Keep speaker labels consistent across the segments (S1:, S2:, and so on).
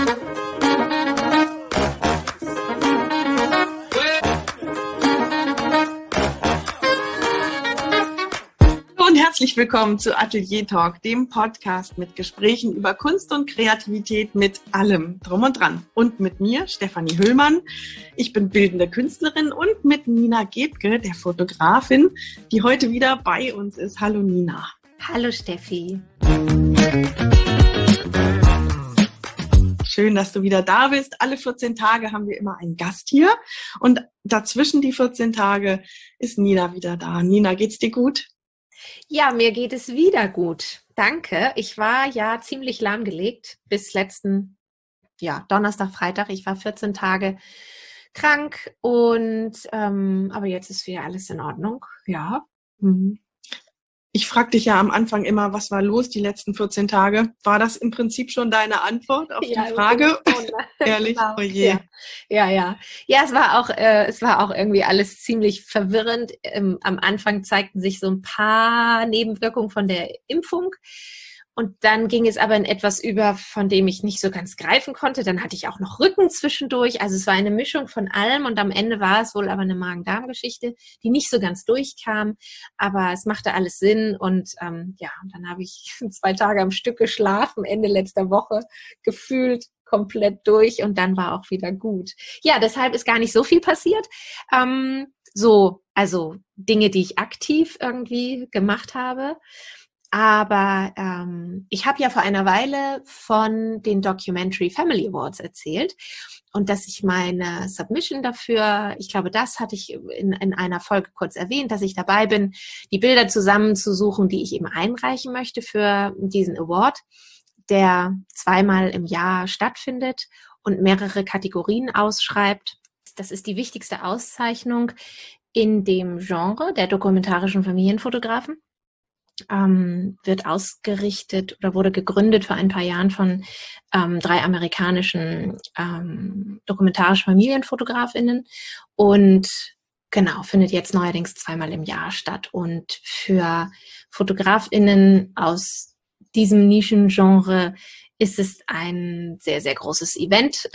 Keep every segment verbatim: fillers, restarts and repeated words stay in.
S1: Herzlich willkommen zu Atelier Talk, dem Podcast mit Gesprächen über Kunst und Kreativität mit allem drum und dran. Und mit mir, Stefanie Höllmann. Ich bin bildende Künstlerin und mit Nina Gebke, der Fotografin, die heute wieder bei uns ist. Hallo Nina.
S2: Hallo Steffi.
S1: Schön, dass du wieder da bist. Alle vierzehn Tage haben wir immer einen Gast hier und dazwischen die vierzehn Tage ist Nina wieder da. Nina, geht's dir gut?
S2: Ja, mir geht es wieder gut. Danke. Ich war ja ziemlich lahmgelegt bis letzten, ja, Donnerstag, Freitag. Ich war vierzehn Tage krank und, ähm, aber jetzt ist wieder alles in Ordnung. Ja. Mhm.
S1: Ich fragte dich ja am Anfang immer, was war los die letzten vierzehn Tage? War das im Prinzip schon deine Antwort auf
S2: ja,
S1: die Frage? Ehrlich?
S2: Genau.
S1: Oh je.
S2: Ja, ja. Ja, ja es war auch, äh, es war auch irgendwie alles ziemlich verwirrend. Ähm, am Anfang zeigten sich so ein paar Nebenwirkungen von der Impfung. Und dann ging es aber in etwas über, von dem ich nicht so ganz greifen konnte. Dann hatte ich auch noch Rücken zwischendurch. Also es war eine Mischung von allem. Und am Ende war es wohl aber eine Magen-Darm-Geschichte, die nicht so ganz durchkam. Aber es machte alles Sinn. Und ähm, ja, und dann habe ich zwei Tage am Stück geschlafen, Ende letzter Woche, gefühlt komplett durch. Und dann war auch wieder gut. Ja, deshalb ist gar nicht so viel passiert. Ähm, so, also Dinge, die ich aktiv irgendwie gemacht habe. Aber ähm, ich habe ja vor einer Weile von den Documentary Family Awards erzählt und dass ich meine Submission dafür, ich glaube, das hatte ich in, in einer Folge kurz erwähnt, dass ich dabei bin, die Bilder zusammenzusuchen, die ich eben einreichen möchte für diesen Award, der zweimal im Jahr stattfindet und mehrere Kategorien ausschreibt. Das ist die wichtigste Auszeichnung in dem Genre der dokumentarischen Familienfotografen. Ähm, wird ausgerichtet oder wurde gegründet vor ein paar Jahren von ähm, drei amerikanischen ähm, dokumentarischen FamilienfotografInnen und genau, findet jetzt neuerdings zweimal im Jahr statt. Und für FotografInnen aus diesem Nischengenre ist es ein sehr, sehr großes Event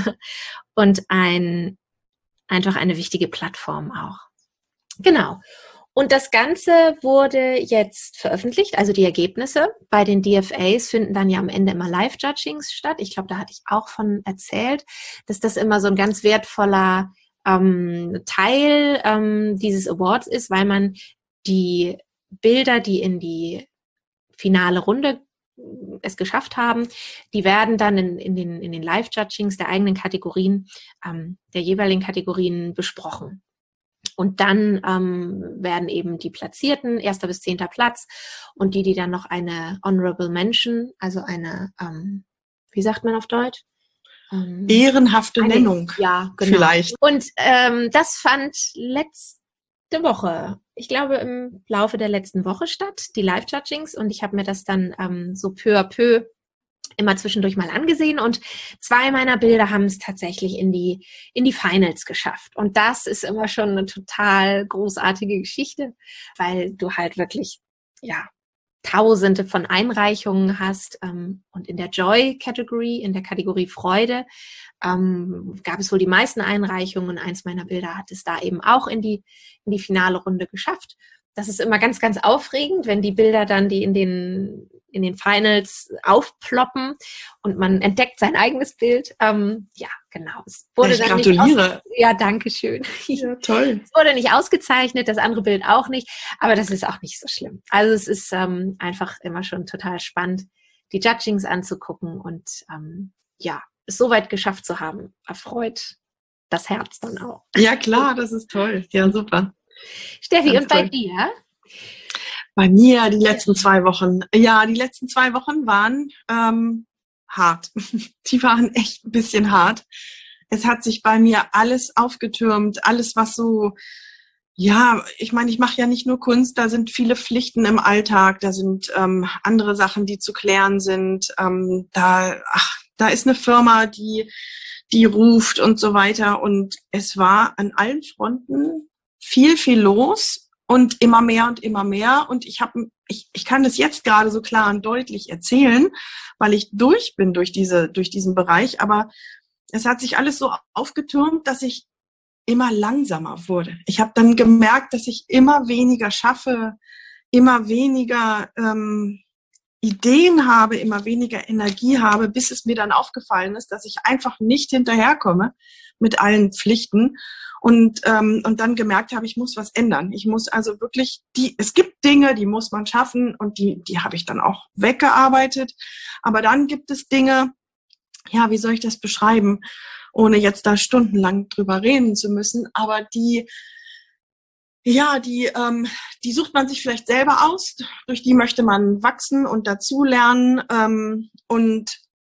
S2: und ein einfach eine wichtige Plattform auch. Genau. Und das Ganze wurde jetzt veröffentlicht, also die Ergebnisse. Bei den D F As finden dann ja am Ende immer Live-Judgings statt. Ich glaube, da hatte ich auch von erzählt, dass das immer so ein ganz wertvoller ähm, Teil ähm, dieses Awards ist, weil man die Bilder, die in die finale Runde es geschafft haben, die werden dann in, in den, in den Live-Judgings der eigenen Kategorien, ähm, der jeweiligen Kategorien besprochen. Und dann ähm, werden eben die Platzierten, erster bis zehnter Platz, und die, die dann noch eine Honorable Mention, also eine, ähm, wie sagt man auf Deutsch?
S1: Ähm, Ehrenhafte eine, Nennung.
S2: Ja, genau.
S1: Vielleicht.
S2: Und ähm, das fand letzte Woche, ich glaube im Laufe der letzten Woche statt, die Live-Judgings. Und ich habe mir das dann ähm, so peu à peu immer zwischendurch mal angesehen und zwei meiner Bilder haben es tatsächlich in die in die Finals geschafft. Und das ist immer schon eine total großartige Geschichte, weil du halt wirklich, ja, Tausende von Einreichungen hast. Ähm, und in der Joy-Category, in der Kategorie Freude, ähm, gab es wohl die meisten Einreichungen. Eins meiner Bilder hat es da eben auch in die in die finale Runde geschafft. Das ist immer ganz, ganz aufregend, wenn die Bilder dann, die in den in den Finals aufploppen und man entdeckt sein eigenes Bild. Ähm, ja, genau. Es wurde
S1: ich
S2: dann
S1: gratuliere.
S2: Nicht ja, danke schön.
S1: Ja, toll.
S2: Es wurde nicht ausgezeichnet, das andere Bild auch nicht, aber das ist auch nicht so schlimm. Also es ist ähm, einfach immer schon total spannend, die Judgings anzugucken und ähm, ja, es so weit geschafft zu haben, erfreut das Herz dann auch.
S1: Ja, klar, das ist toll. Ja, super.
S2: Steffi,
S1: Ganz
S2: und bei
S1: toll.
S2: dir?
S1: Bei mir die letzten zwei Wochen. Ja, die letzten zwei Wochen waren ähm, hart. Die waren echt ein bisschen hart. Es hat sich bei mir alles aufgetürmt, alles was so, ja, ich meine, ich mache ja nicht nur Kunst, da sind viele Pflichten im Alltag, da sind ähm, andere Sachen, die zu klären sind. Ähm, da, ach, da ist eine Firma, die, die ruft und so weiter. Und es war an allen Fronten viel, viel los. und immer mehr und immer mehr. Und ich habe, ich, ich kann das jetzt gerade so klar und deutlich erzählen, weil ich durch bin durch diese, durch diesen Bereich. Aber es hat sich alles so aufgetürmt, dass ich immer langsamer wurde. Ich habe dann gemerkt, dass ich immer weniger schaffe, immer weniger ähm, Ideen habe, immer weniger Energie habe, bis es mir dann aufgefallen ist, dass ich einfach nicht hinterherkomme mit allen Pflichten und ähm, und dann gemerkt habe, ich muss was ändern. Ich muss also wirklich die, es gibt Dinge, die muss man schaffen und die die habe ich dann auch weggearbeitet. Aber dann gibt es Dinge, ja, wie soll ich das beschreiben, ohne jetzt da stundenlang drüber reden zu müssen, aber die Ja, die, ähm, die sucht man sich vielleicht selber aus, durch die möchte man wachsen und dazulernen. Ähm, und,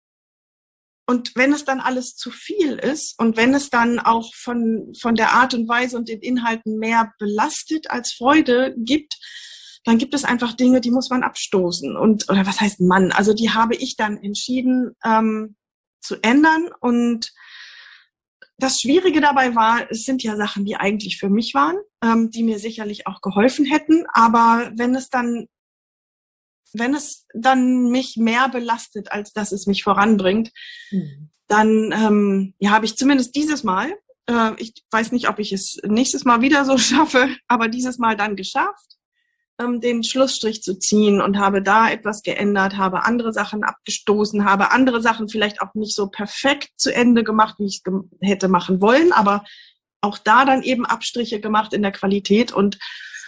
S1: und wenn es dann alles zu viel ist und wenn es dann auch von, von der Art und Weise und den Inhalten mehr belastet als Freude gibt, dann gibt es einfach Dinge, die muss man abstoßen. Und, oder was heißt Mann? Also die habe ich dann entschieden ähm, zu ändern. Und das Schwierige dabei war, es sind ja Sachen, die eigentlich für mich waren, ähm, die mir sicherlich auch geholfen hätten. Aber wenn es dann, wenn es dann mich mehr belastet, als dass es mich voranbringt, mhm. dann ähm, ja, habe ich zumindest dieses Mal, äh, ich weiß nicht, ob ich es nächstes Mal wieder so schaffe, aber dieses Mal dann geschafft, ähm, den Schlussstrich zu ziehen und habe da etwas geändert, habe andere Sachen abgestoßen, habe andere Sachen vielleicht auch nicht so perfekt zu Ende gemacht, wie ich es ge- hätte machen wollen, aber auch da dann eben Abstriche gemacht in der Qualität und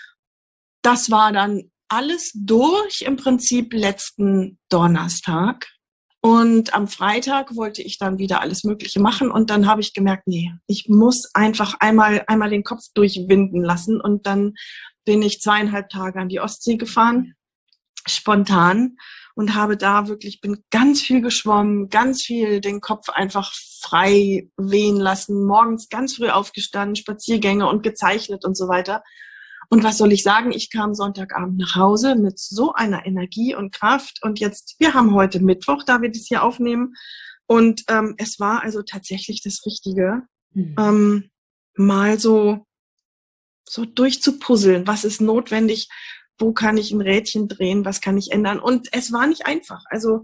S1: das war dann alles durch im Prinzip letzten Donnerstag und am Freitag wollte ich dann wieder alles Mögliche machen und dann habe ich gemerkt, nee, ich muss einfach einmal, einmal den Kopf durchwinden lassen und dann bin ich zweieinhalb Tage an die Ostsee gefahren, spontan und habe da wirklich, bin ganz viel geschwommen, ganz viel den Kopf einfach frei wehen lassen, morgens ganz früh aufgestanden, Spaziergänge und gezeichnet und so weiter. Und was soll ich sagen? Ich kam Sonntagabend nach Hause mit so einer Energie und Kraft und jetzt, wir haben heute Mittwoch, da wir das hier aufnehmen und ähm, es war also tatsächlich das Richtige, mhm. ähm, mal so so durchzupuzzeln, was ist notwendig, wo kann ich ein Rädchen drehen, was kann ich ändern. Und es war nicht einfach. Also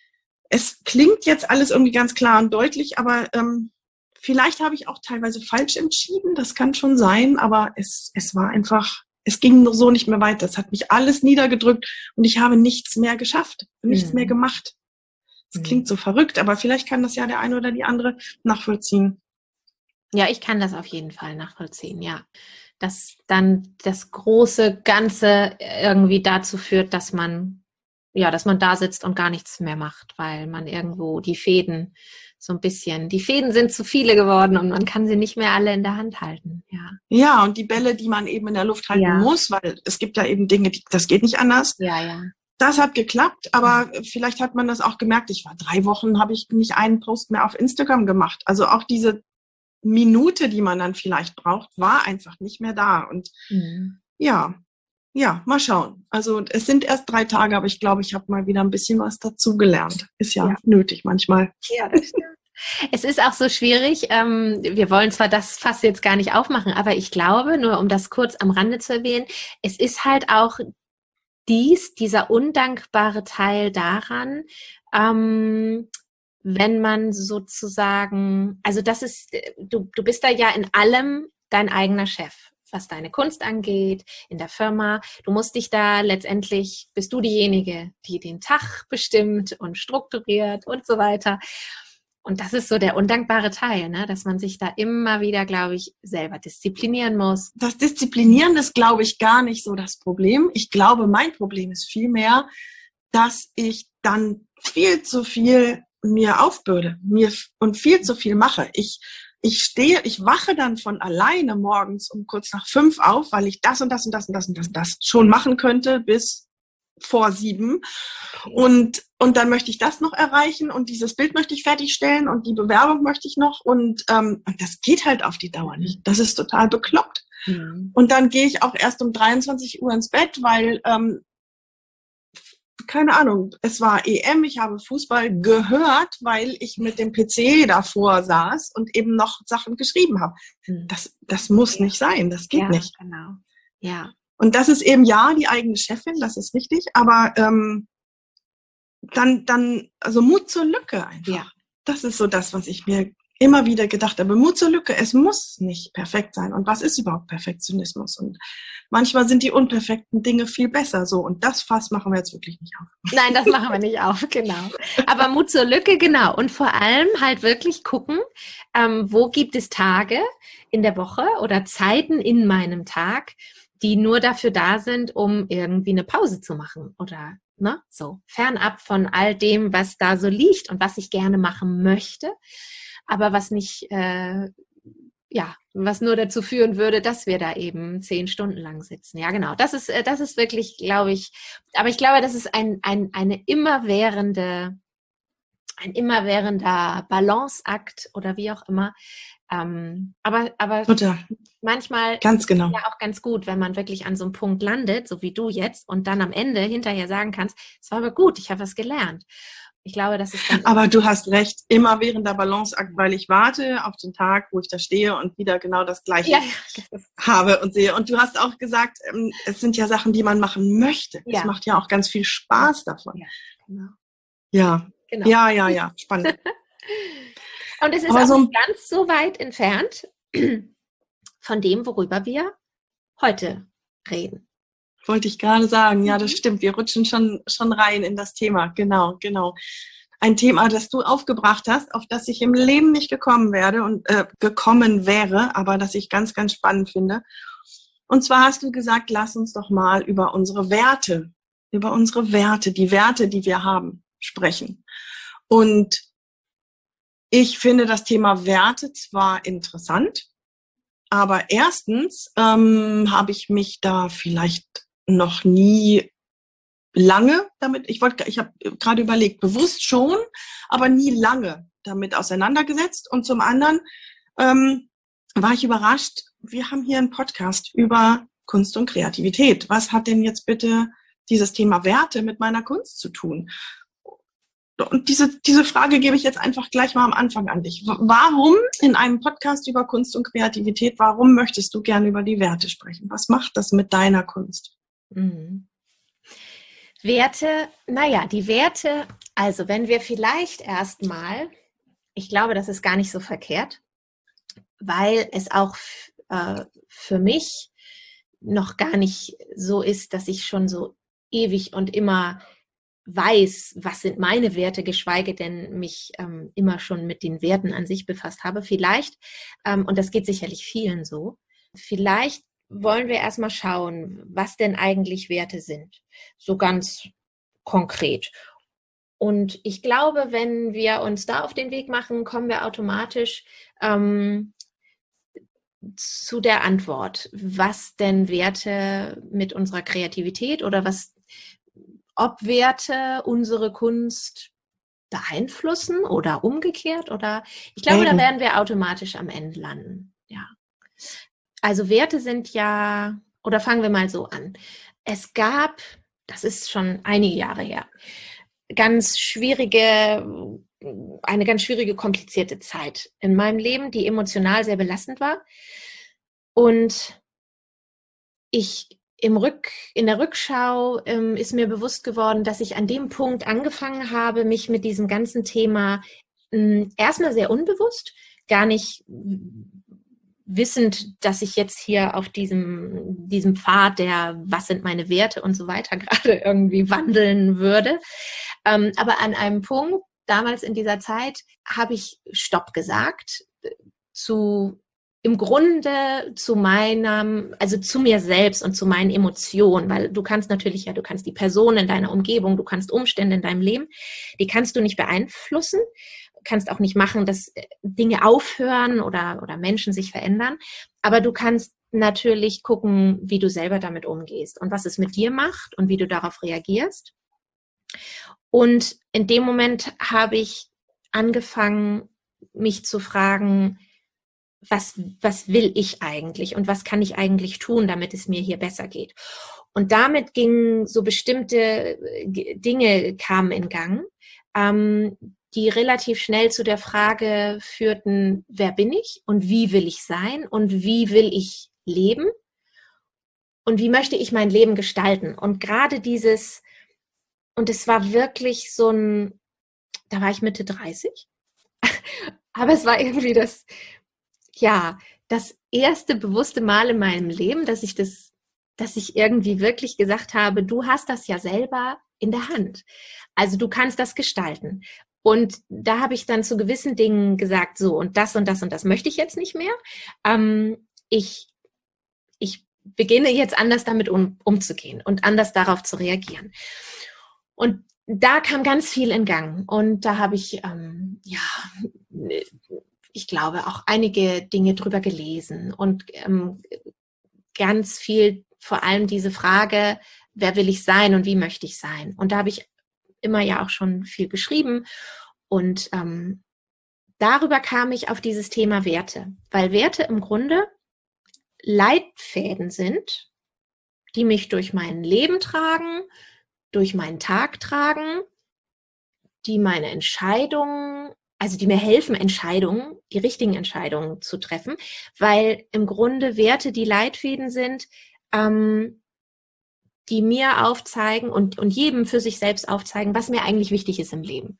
S1: es klingt jetzt alles irgendwie ganz klar und deutlich, aber ähm, vielleicht habe ich auch teilweise falsch entschieden, das kann schon sein, aber es, es war einfach, es ging so nicht mehr weiter. Es hat mich alles niedergedrückt und ich habe nichts mehr geschafft, nichts mhm. mehr gemacht. Es mhm. klingt so verrückt, aber vielleicht kann das ja der eine oder die andere nachvollziehen.
S2: Ja, ich kann das auf jeden Fall nachvollziehen, ja. Dass dann das große Ganze irgendwie dazu führt, dass man, ja, dass man da sitzt und gar nichts mehr macht, weil man irgendwo die Fäden so ein bisschen, die Fäden sind zu viele geworden und man kann sie nicht mehr alle in der Hand halten, ja.
S1: Ja, und die Bälle, die man eben in der Luft halten ja. muss, weil es gibt ja eben Dinge, die, das geht nicht anders.
S2: Ja, ja.
S1: Das hat geklappt, aber mhm. vielleicht hat man das auch gemerkt. Ich war drei Wochen, habe ich nicht einen Post mehr auf Instagram gemacht. Also auch diese Minute, die man dann vielleicht braucht, war einfach nicht mehr da. Und mhm. ja, ja, mal schauen. Also es sind erst drei Tage, aber ich glaube, ich habe mal wieder ein bisschen was dazugelernt. Ist ja, ja. nötig manchmal.
S2: Ja, das stimmt. Es ist auch so schwierig. Ähm, wir wollen zwar das Fass jetzt gar nicht aufmachen, aber ich glaube, nur um das kurz am Rande zu erwähnen, es ist halt auch dies, dieser undankbare Teil daran, ähm, wenn man sozusagen, also das ist, du, du bist da ja in allem dein eigener Chef, was deine Kunst angeht, in der Firma. Du musst dich da letztendlich, bist du diejenige, die den Tag bestimmt und strukturiert und so weiter. Und das ist so der undankbare Teil, ne? Dass man sich da immer wieder, glaube ich, selber disziplinieren muss.
S1: Das Disziplinieren ist, glaube ich, gar nicht so das Problem. Ich glaube, mein Problem ist vielmehr, dass ich dann viel zu viel mir aufbürde, mir und viel zu viel mache. Ich, ich stehe, ich wache dann von alleine morgens um kurz nach fünf auf, weil ich das und das und das und das und das, und das schon machen könnte bis vor sieben. Und, und dann möchte ich das noch erreichen und dieses Bild möchte ich fertigstellen und die Bewerbung möchte ich noch und, ähm, und das geht halt auf die Dauer nicht. Das ist total bekloppt. Mhm. Und dann gehe ich auch erst um dreiundzwanzig Uhr ins Bett, weil ähm, keine Ahnung, es war E M, ich habe Fußball gehört, weil ich mit dem P C davor saß und eben noch Sachen geschrieben habe. Das, das muss nicht sein, das geht
S2: ja,
S1: nicht.
S2: Genau. Ja,
S1: Und das ist eben, ja, die eigene Chefin, das ist richtig, aber ähm, dann, dann, also Mut zur Lücke einfach.
S2: Ja.
S1: Das ist so das, was ich mir immer wieder gedacht habe. Mut zur Lücke, es muss nicht perfekt sein. Und was ist überhaupt Perfektionismus? Und manchmal sind die unperfekten Dinge viel besser so. Und das Fass machen wir jetzt wirklich nicht auf.
S2: Nein, das machen wir nicht auf, genau. Aber Mut zur Lücke, genau. Und vor allem halt wirklich gucken, ähm, wo gibt es Tage in der Woche oder Zeiten in meinem Tag, die nur dafür da sind, um irgendwie eine Pause zu machen oder ne, so fernab von all dem, was da so liegt und was ich gerne machen möchte, aber was nicht, äh, ja, was nur dazu führen würde, dass wir da eben zehn Stunden lang sitzen. Ja, genau. Das ist, das ist wirklich, glaube ich, aber ich glaube, das ist ein, ein, eine immerwährende, ein immerwährender Balanceakt oder wie auch immer. Ähm, aber, aber
S1: Total.
S2: manchmal
S1: ganz genau.
S2: ist es ja auch ganz gut, wenn man wirklich an so einem Punkt landet, so wie du jetzt, und dann am Ende hinterher sagen kannst, es war aber gut, ich habe was gelernt. Ich glaube, das ist dann
S1: aber du hast recht, immer während der Balanceakt, weil ich warte auf den Tag, wo ich da stehe und wieder genau das Gleiche
S2: ja, ja.
S1: habe und sehe. Und du hast auch gesagt, es sind ja Sachen, die man machen möchte.
S2: Ja.
S1: Es macht ja auch ganz viel Spaß davon.
S2: Ja, genau.
S1: Ja,
S2: genau.
S1: ja, ja, ja, spannend.
S2: Und es ist
S1: aber
S2: auch
S1: so
S2: nicht ganz so weit entfernt von dem, worüber wir heute reden.
S1: Wollte ich gerade sagen, ja, das stimmt. Wir rutschen schon, schon rein in das Thema. Genau, genau. Ein Thema, das du aufgebracht hast, auf das ich im Leben nicht gekommen werde und äh, gekommen wäre, aber das ich ganz, ganz spannend finde. Und zwar hast du gesagt, lass uns doch mal über unsere Werte, über unsere Werte, die Werte, die wir haben, sprechen. Und ich finde das Thema Werte zwar interessant, aber erstens ähm, habe ich mich da vielleicht noch nie lange damit, ich wollte, ich habe gerade überlegt, bewusst schon, aber nie lange damit auseinandergesetzt. Und zum anderen ähm, war ich überrascht, wir haben hier einen Podcast über Kunst und Kreativität. Was hat denn jetzt bitte dieses Thema Werte mit meiner Kunst zu tun? Und diese, diese Frage gebe ich jetzt einfach gleich mal am Anfang an dich. Warum in einem Podcast über Kunst und Kreativität, warum möchtest du gerne über die Werte sprechen? Was macht das mit deiner Kunst?
S2: Mhm. Werte, naja, die Werte, also wenn wir vielleicht erstmal, ich glaube, das ist gar nicht so verkehrt, weil es auch äh, für mich noch gar nicht so ist, dass ich schon so ewig und immer weiß, was sind meine Werte, geschweige denn mich ähm, immer schon mit den Werten an sich befasst habe. Vielleicht, ähm, und das geht sicherlich vielen so, vielleicht wollen wir erstmal schauen, was denn eigentlich Werte sind. So ganz konkret. Und ich glaube, wenn wir uns da auf den Weg machen, kommen wir automatisch ähm, zu der Antwort, was denn Werte mit unserer Kreativität oder was, ob Werte unsere Kunst beeinflussen oder umgekehrt oder ich glaube, da werden wir automatisch am Ende landen. Ja. Also Werte sind ja, oder fangen wir mal so an. Es gab, das ist schon einige Jahre her, ganz schwierige, eine ganz schwierige, komplizierte Zeit in meinem Leben, die emotional sehr belastend war. Und ich im Rück, in der Rückschau ähm, ist mir bewusst geworden, dass ich an dem Punkt angefangen habe, mich mit diesem ganzen Thema ähm, erstmal sehr unbewusst, gar nicht wissend, dass ich jetzt hier auf diesem, diesem Pfad der, was sind meine Werte und so weiter gerade irgendwie wandeln würde. Ähm, aber an einem Punkt, damals in dieser Zeit, habe ich Stopp gesagt zu im Grunde zu meinem, also zu mir selbst und zu meinen Emotionen, weil du kannst natürlich, ja, du kannst die Person in deiner Umgebung, du kannst Umstände in deinem Leben, die kannst du nicht beeinflussen, kannst auch nicht machen, dass Dinge aufhören oder, oder Menschen sich verändern, aber du kannst natürlich gucken, wie du selber damit umgehst und was es mit dir macht und wie du darauf reagierst. Und in dem Moment habe ich angefangen, mich zu fragen, Was, was will ich eigentlich und was kann ich eigentlich tun, damit es mir hier besser geht? Und damit gingen so bestimmte Dinge kamen in Gang, ähm, die relativ schnell zu der Frage führten, wer bin ich und wie will ich sein und wie will ich leben? und wie möchte ich mein Leben gestalten? Und gerade dieses, und es war wirklich so ein, da war ich Mitte dreißig, aber es war irgendwie das, ja, das erste bewusste Mal in meinem Leben, dass ich das, dass ich irgendwie wirklich gesagt habe, du hast das ja selber in der Hand. Also du kannst das gestalten. Und da habe ich dann zu gewissen Dingen gesagt, so und das und das und das möchte ich jetzt nicht mehr. Ähm, ich, ich beginne jetzt anders damit um, umzugehen und anders darauf zu reagieren. Und da kam ganz viel in Gang. Und da habe ich, ähm, ja, ich glaube, auch einige Dinge drüber gelesen und ähm, ganz viel, vor allem diese Frage, wer will ich sein und wie möchte ich sein? Und da habe ich immer ja auch schon viel geschrieben und ähm, darüber kam ich auf dieses Thema Werte, weil Werte im Grunde Leitfäden sind, die mich durch mein Leben tragen, durch meinen Tag tragen, die meine Entscheidungen, also die mir helfen, Entscheidungen, die richtigen Entscheidungen zu treffen, weil im Grunde Werte die Leitfäden sind, ähm, die mir aufzeigen und, und jedem für sich selbst aufzeigen, was mir eigentlich wichtig ist im Leben.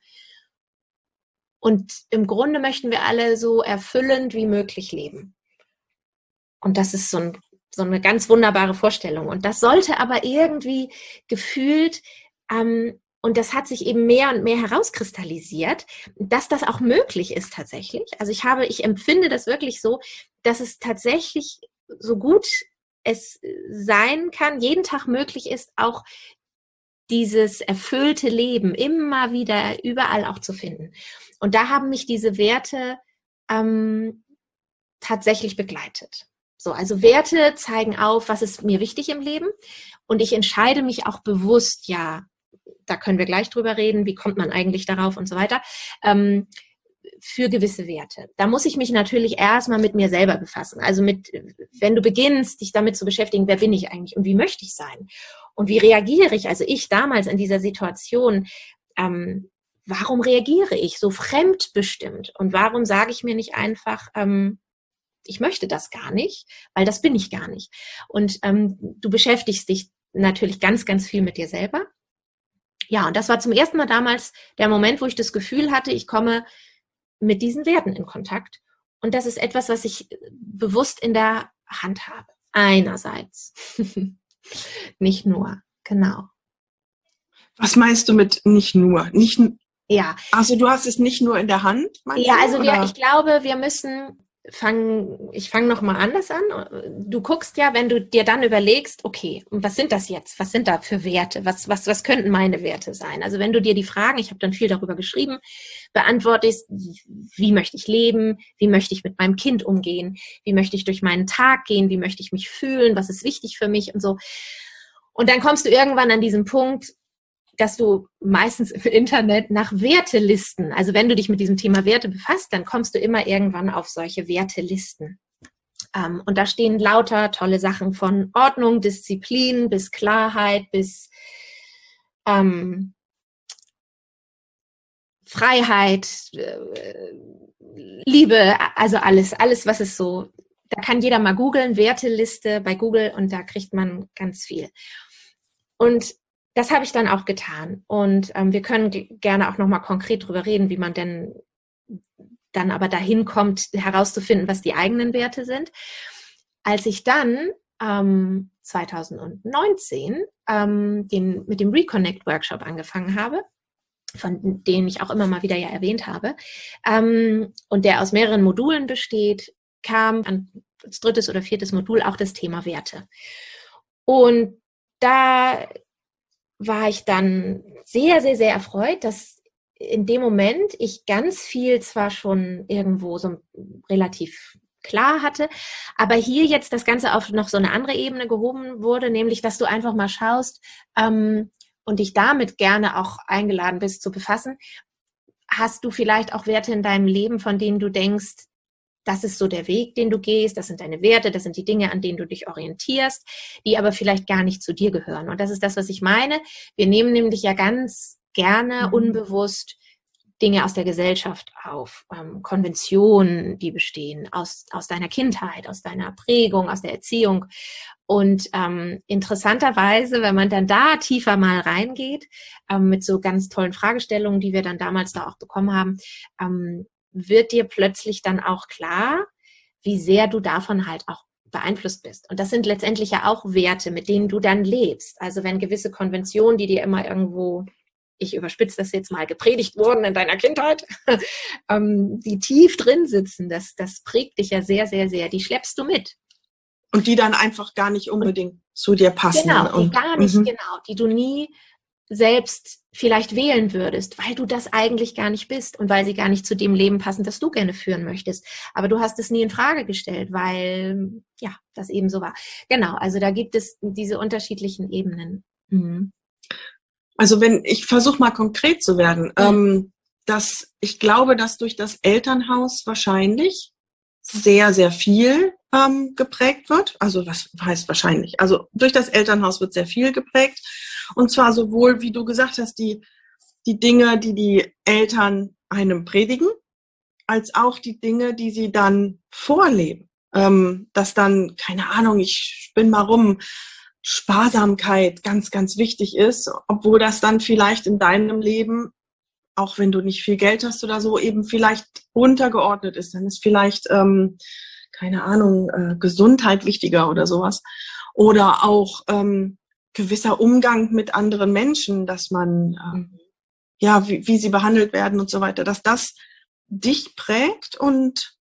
S2: Und im Grunde möchten wir alle so erfüllend wie möglich leben. Und das ist so, ein, so eine ganz wunderbare Vorstellung. Und das sollte aber irgendwie gefühlt, ähm, und das hat sich eben mehr und mehr herauskristallisiert, dass das auch möglich ist tatsächlich. Also ich habe, ich empfinde das wirklich so, dass es tatsächlich so gut es sein kann, jeden Tag möglich ist, auch dieses erfüllte Leben immer wieder überall auch zu finden. Und da haben mich diese Werte ähm, tatsächlich begleitet. So, also Werte zeigen auf, was ist mir wichtig im Leben, und ich entscheide mich auch bewusst, ja, da können wir gleich drüber reden, wie kommt man eigentlich darauf und so weiter, ähm, für gewisse Werte. Da muss ich mich natürlich erstmal mit mir selber befassen. Also mit, wenn du beginnst, dich damit zu beschäftigen, wer bin ich eigentlich und wie möchte ich sein? Und wie reagiere ich? Also ich damals in dieser Situation, ähm, warum reagiere ich so fremdbestimmt? Und warum sage ich mir nicht einfach, ähm, ich möchte das gar nicht, weil das bin ich gar nicht. Und ähm, du beschäftigst dich natürlich ganz, ganz viel mit dir selber. Ja, und das war zum ersten Mal damals der Moment, wo ich das Gefühl hatte, ich komme mit diesen Werten in Kontakt. Und das ist etwas, was ich bewusst in der Hand habe. Einerseits. Nicht nur, genau.
S1: Was meinst du mit nicht nur? Nicht,
S2: ja.
S1: Also du hast es nicht nur in der Hand, meinst
S2: ja,
S1: du?
S2: also wir, ich glaube, wir müssen fangen, ich fange nochmal anders an. Du guckst ja, wenn du dir dann überlegst, okay, und was sind das jetzt? Was sind da für Werte? Was, was, was könnten meine Werte sein? Also wenn du dir die Fragen, ich habe dann viel darüber geschrieben, beantwortest, wie möchte ich leben? Wie möchte ich mit meinem Kind umgehen? Wie möchte ich durch meinen Tag gehen? Wie möchte ich mich fühlen? Was ist wichtig für mich? Und so. Und dann kommst du irgendwann an diesen Punkt, dass du meistens im Internet nach Wertelisten, also wenn du dich mit diesem Thema Werte befasst, dann kommst du immer irgendwann auf solche Wertelisten. Ähm, und da stehen lauter tolle Sachen von Ordnung, Disziplin bis Klarheit, bis ähm, Freiheit, äh, Liebe, also alles, alles, was es so, da kann jeder mal googeln, Werteliste bei Google, und da kriegt man ganz viel. Und das habe ich dann auch getan. Und ähm, wir können g- gerne auch nochmal konkret drüber reden, wie man denn dann aber dahin kommt, herauszufinden, was die eigenen Werte sind. Als ich dann ähm, zwanzig neunzehn ähm, den, mit dem Reconnect-Workshop angefangen habe, von dem ich auch immer mal wieder ja erwähnt habe, ähm, und der aus mehreren Modulen besteht, kam an, als drittes oder viertes Modul auch das Thema Werte. Und da war ich dann sehr, sehr, sehr erfreut, dass in dem Moment ich ganz viel zwar schon irgendwo so relativ klar hatte, aber hier jetzt das Ganze auf noch so eine andere Ebene gehoben wurde, nämlich, dass du einfach mal schaust ähm, und dich damit gerne auch eingeladen bist zu befassen. Hast du vielleicht auch Werte in deinem Leben, von denen du denkst, das ist so der Weg, den du gehst, das sind deine Werte, das sind die Dinge, an denen du dich orientierst, die aber vielleicht gar nicht zu dir gehören. Und das ist das, was ich meine. Wir nehmen nämlich ja ganz gerne mhm. unbewusst Dinge aus der Gesellschaft auf, ähm, Konventionen, die bestehen, aus, aus deiner Kindheit, aus deiner Prägung, aus der Erziehung. Und ähm, interessanterweise, wenn man dann da tiefer mal reingeht, ähm, mit so ganz tollen Fragestellungen, die wir dann damals da auch bekommen haben, ähm, wird dir plötzlich dann auch klar, wie sehr du davon halt auch beeinflusst bist. Und das sind letztendlich ja auch Werte, mit denen du dann lebst. Also wenn gewisse Konventionen, die dir immer irgendwo, ich überspitze das jetzt mal, gepredigt wurden in deiner Kindheit, ähm, die tief drin sitzen, das, das prägt dich ja sehr, sehr, sehr. Die schleppst du mit.
S1: Und die dann einfach gar nicht unbedingt und, zu dir passen.
S2: Genau, die
S1: und,
S2: gar nicht,
S1: mhm.
S2: genau, die du nie selbst vielleicht wählen würdest, weil du das eigentlich gar nicht bist und weil sie gar nicht zu dem Leben passen, das du gerne führen möchtest. Aber du hast es nie in Frage gestellt, weil, ja, das eben so war. Genau, also da gibt es diese unterschiedlichen Ebenen. Mhm.
S1: Also wenn, ich versuche mal konkret zu werden, mhm. ähm, dass ich glaube, dass durch das Elternhaus wahrscheinlich sehr, sehr viel ähm, geprägt wird. Also was heißt wahrscheinlich? Also durch das Elternhaus wird sehr viel geprägt. Und zwar sowohl, wie du gesagt hast, die, die Dinge, die die Eltern einem predigen, als auch die Dinge, die sie dann vorleben. Ähm, dass dann, keine Ahnung, ich spinn mal rum, Sparsamkeit ganz, ganz wichtig ist, obwohl das dann vielleicht in deinem Leben, auch wenn du nicht viel Geld hast oder so, eben vielleicht untergeordnet ist. Dann ist vielleicht, ähm, keine Ahnung, äh, Gesundheit wichtiger oder sowas. Oder auch ähm, gewisser Umgang mit anderen Menschen, dass man, äh, mhm. ja, wie, wie sie behandelt werden und so weiter, dass das dich prägt und,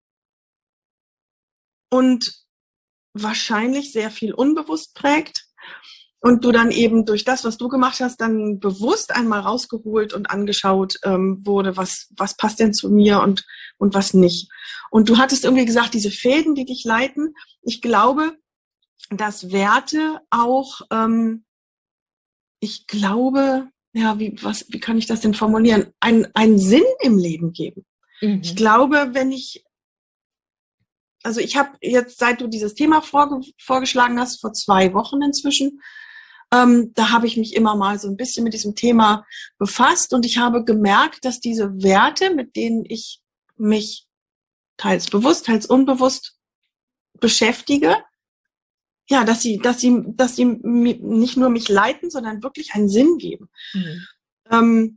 S1: und wahrscheinlich sehr viel unbewusst prägt. Und du dann eben durch das, was du gemacht hast, dann bewusst einmal rausgeholt und angeschaut ähm, wurde, was, was passt denn zu mir und, und was nicht. Und du hattest irgendwie gesagt, diese Fäden, die dich leiten. Ich glaube, dass Werte auch, ähm, ich glaube, ja, wie, was, wie kann ich das denn formulieren, einen, einen Sinn im Leben geben. Mhm. Ich glaube, wenn ich, also ich habe jetzt, seit du dieses Thema vorge, vorgeschlagen hast, vor zwei Wochen inzwischen, Ähm, da habe ich mich immer mal so ein bisschen mit diesem Thema befasst und ich habe gemerkt, dass diese Werte, mit denen ich mich teils bewusst, teils unbewusst beschäftige, ja, dass sie, dass sie, dass sie nicht nur mich leiten, sondern wirklich einen Sinn geben. Mhm. Ähm,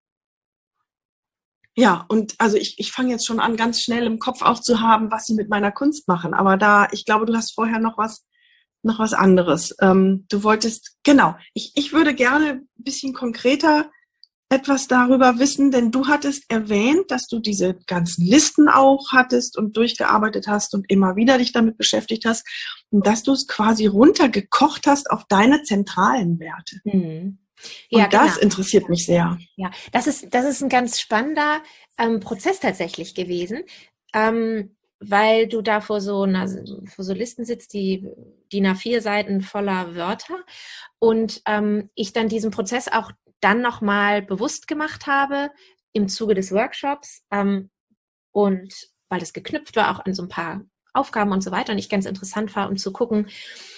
S1: ja, und also ich, ich fange jetzt schon an, ganz schnell im Kopf auch zu haben, was sie mit meiner Kunst machen. Aber da, ich glaube, du hast vorher noch was noch was anderes. Ähm, du wolltest, genau, ich, ich würde gerne ein bisschen konkreter etwas darüber wissen, denn du hattest erwähnt, dass du diese ganzen Listen auch hattest und durchgearbeitet hast und immer wieder dich damit beschäftigt hast und dass du es quasi runtergekocht hast auf deine zentralen Werte. Mhm. Ja, und das genau. interessiert mich sehr.
S2: Ja, das ist, das ist ein ganz spannender ähm, Prozess tatsächlich gewesen. Ähm, weil du da vor so, einer, vor so Listen sitzt, die D I N A vier Seiten voller Wörter und ähm, ich dann diesen Prozess auch dann nochmal bewusst gemacht habe im Zuge des Workshops ähm, und weil das geknüpft war auch an so ein paar Aufgaben und so weiter und ich ganz interessant war, um zu gucken,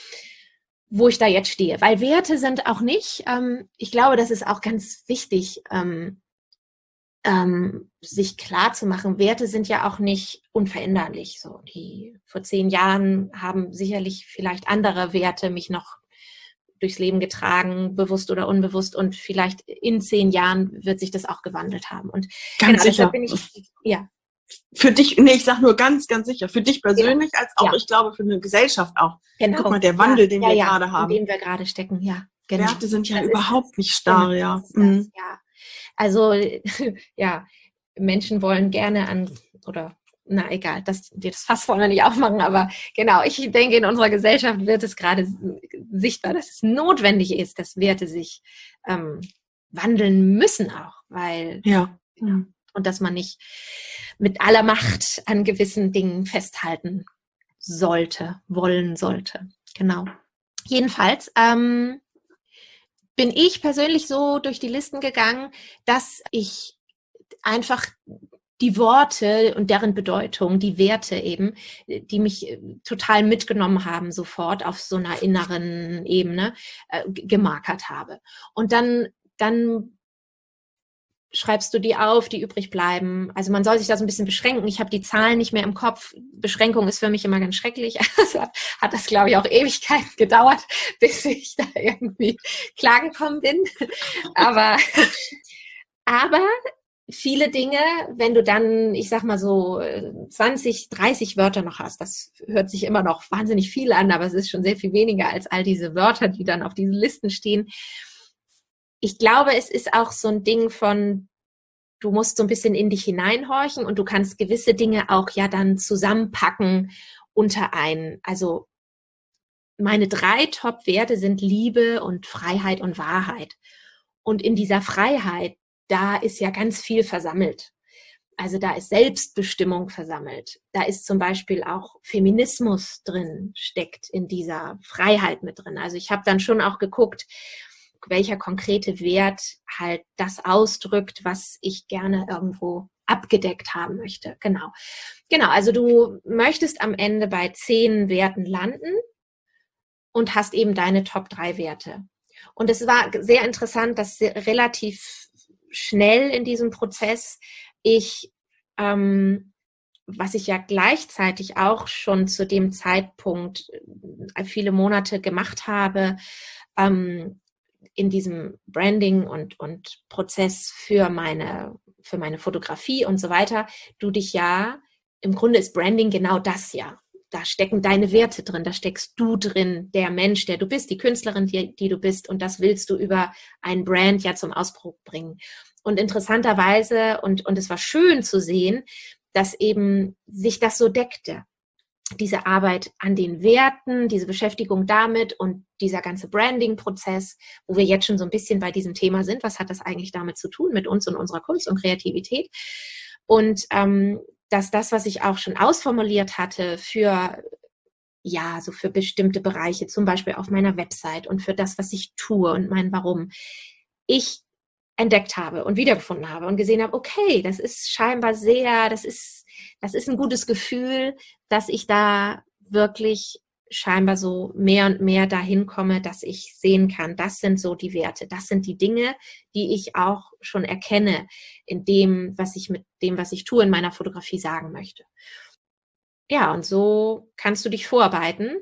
S2: wo ich da jetzt stehe. Weil Werte sind auch nicht, ähm, ich glaube, das ist auch ganz wichtig, ähm, Ähm, sich klar zu machen, Werte sind ja auch nicht unveränderlich. So, die vor zehn Jahren haben sicherlich vielleicht andere Werte mich noch durchs Leben getragen, bewusst oder unbewusst, und vielleicht in zehn Jahren wird sich das auch gewandelt haben. Und
S1: ganz
S2: genau,
S1: sicher.
S2: Bin ich, ja.
S1: Für dich, nee, ich sag nur ganz, ganz sicher, für dich persönlich, ja. als auch, ja. ich glaube, für eine Gesellschaft auch.
S2: Genau.
S1: Guck mal, der Wandel, ja. den
S2: ja,
S1: wir
S2: ja.
S1: gerade haben.
S2: In dem wir gerade stecken, ja. Genau.
S1: Werte sind ja
S2: das
S1: überhaupt nicht starr,
S2: genau,
S1: ja.
S2: Mhm. ja. Also, ja, Menschen wollen gerne an, oder, na egal, das, das Fass wollen wir nicht aufmachen, aber genau, ich denke, in unserer Gesellschaft wird es gerade sichtbar, dass es notwendig ist, dass Werte sich ähm, wandeln müssen auch, weil,
S1: ja.
S2: ja, und dass man nicht mit aller Macht an gewissen Dingen festhalten sollte, wollen sollte. Genau. Jedenfalls, ähm, bin ich persönlich so durch die Listen gegangen, dass ich einfach die Worte und deren Bedeutung, die Werte eben, die mich total mitgenommen haben sofort auf so einer inneren Ebene, äh, gemarkert habe. Und dann, dann schreibst du die auf, die übrig bleiben. Also man soll sich da so ein bisschen beschränken. Ich habe die Zahlen nicht mehr im Kopf. Beschränkung ist für mich immer ganz schrecklich. Also hat das, glaube ich, auch Ewigkeiten gedauert, bis ich da irgendwie klargekommen bin. Aber, aber viele Dinge, wenn du dann, ich sag mal so zwanzig, dreißig Wörter noch hast, das hört sich immer noch wahnsinnig viel an, aber es ist schon sehr viel weniger als all diese Wörter, die dann auf diesen Listen stehen. Ich glaube, es ist auch so ein Ding von, du musst so ein bisschen in dich hineinhorchen und du kannst gewisse Dinge auch ja dann zusammenpacken unter einen. Also meine drei Top-Werte sind Liebe und Freiheit und Wahrheit. Und in dieser Freiheit, da ist ja ganz viel versammelt. Also da ist Selbstbestimmung versammelt. Da ist zum Beispiel auch Feminismus drin, steckt in dieser Freiheit mit drin. Also ich habe dann schon auch geguckt, welcher konkrete Wert halt das ausdrückt, was ich gerne irgendwo abgedeckt haben möchte. Genau. Genau, also du möchtest am Ende bei zehn Werten landen und hast eben deine Top drei Werte. Und es war sehr interessant, dass relativ schnell in diesem Prozess ich, ähm, was ich ja gleichzeitig auch schon zu dem Zeitpunkt viele Monate gemacht habe, ähm, in diesem Branding und, und Prozess für meine, für meine Fotografie und so weiter, du dich ja, im Grunde ist Branding genau das ja. Da stecken deine Werte drin, da steckst du drin, der Mensch, der du bist, die Künstlerin, die, die du bist, und das willst du über ein Brand ja zum Ausdruck bringen. Und interessanterweise, und, und es war schön zu sehen, dass eben sich das so deckte. Diese Arbeit an den Werten, diese Beschäftigung damit und dieser ganze Branding-Prozess, wo wir jetzt schon so ein bisschen bei diesem Thema sind, was hat das eigentlich damit zu tun, mit uns und unserer Kunst und Kreativität? Und ähm, dass das, was ich auch schon ausformuliert hatte für, ja, so für bestimmte Bereiche, zum Beispiel auf meiner Website und für das, was ich tue und mein Warum, ich entdeckt habe und wiedergefunden habe und gesehen habe, okay, das ist scheinbar sehr, das ist, das ist ein gutes Gefühl, dass ich da wirklich scheinbar so mehr und mehr dahin komme, dass ich sehen kann, das sind so die Werte, das sind die Dinge, die ich auch schon erkenne in dem, was ich mit dem, was ich tue, in meiner Fotografie sagen möchte. Ja, und so kannst du dich vorarbeiten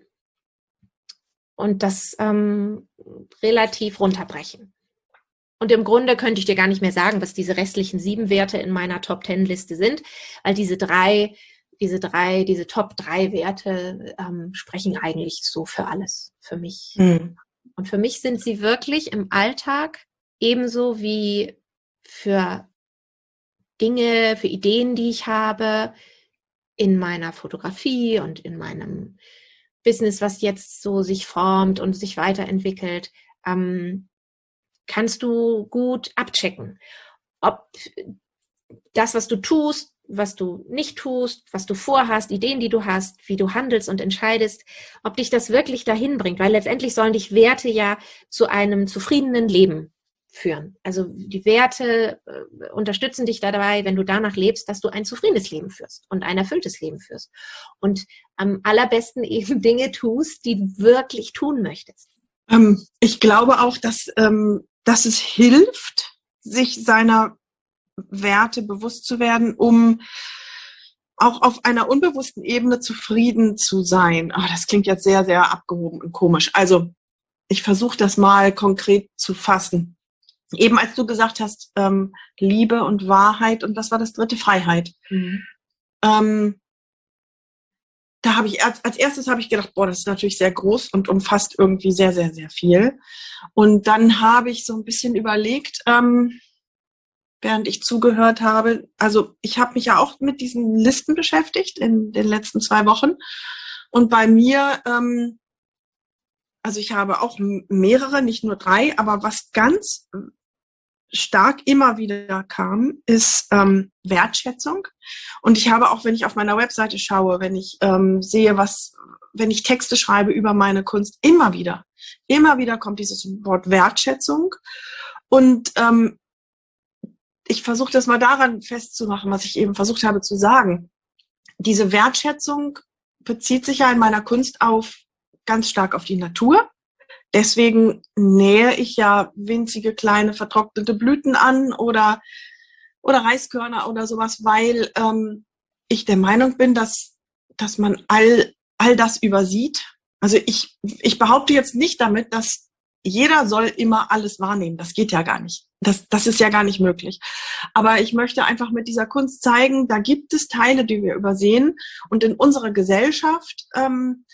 S2: und das ähm, relativ runterbrechen. Und im Grunde könnte ich dir gar nicht mehr sagen, was diese restlichen sieben Werte in meiner Top-Ten-Liste sind, weil diese drei, diese drei, diese Top drei Werte ähm, sprechen eigentlich so für alles, für mich. Mhm. Und für mich sind sie wirklich im Alltag ebenso wie für Dinge, für Ideen, die ich habe, in meiner Fotografie und in meinem Business, was jetzt so sich formt und sich weiterentwickelt, ähm, kannst du gut abchecken, ob das, was du tust, was du nicht tust, was du vorhast, Ideen, die du hast, wie du handelst und entscheidest, ob dich das wirklich dahin bringt, weil letztendlich sollen dich Werte ja zu einem zufriedenen Leben führen. Also die Werte äh, unterstützen dich dabei, wenn du danach lebst, dass du ein zufriedenes Leben führst und ein erfülltes Leben führst. Und am allerbesten eben Dinge tust, die du wirklich tun möchtest.
S1: Ähm, ich glaube auch, dass, ähm, dass es hilft, sich seiner Werte bewusst zu werden, um auch auf einer unbewussten Ebene zufrieden zu sein. Oh, das klingt jetzt sehr, sehr abgehoben und komisch. Also ich versuche das mal konkret zu fassen. Eben als du gesagt hast, ähm, Liebe und Wahrheit, und was war das dritte? Freiheit. Mhm. Ähm, da habe ich als, als erstes habe ich gedacht, boah, das ist natürlich sehr groß und umfasst irgendwie sehr, sehr, sehr viel. Und dann habe ich so ein bisschen überlegt, ähm, während ich zugehört habe, also ich habe mich ja auch mit diesen Listen beschäftigt in den letzten zwei Wochen. Und bei mir, ähm, also ich habe auch mehrere, nicht nur drei, aber was ganz stark immer wieder kam, ist ähm, Wertschätzung. Und ich habe auch, wenn ich auf meiner Webseite schaue, wenn ich ähm, sehe, was, wenn ich Texte schreibe über meine Kunst, immer wieder, immer wieder kommt dieses Wort Wertschätzung. Und ähm, ich versuche das mal daran festzumachen, was ich eben versucht habe zu sagen. Diese Wertschätzung bezieht sich ja in meiner Kunst auf ganz stark auf die Natur. Deswegen nähe ich ja winzige, kleine, vertrocknete Blüten an oder oder Reiskörner oder sowas, weil ähm, ich der Meinung bin, dass, dass man all, all das übersieht. Also ich, ich behaupte jetzt nicht damit, dass jeder soll immer alles wahrnehmen. Das geht ja gar nicht. Das, das ist ja gar nicht möglich. Aber ich möchte einfach mit dieser Kunst zeigen, da gibt es Teile, die wir übersehen. Und in unserer Gesellschaft ähm,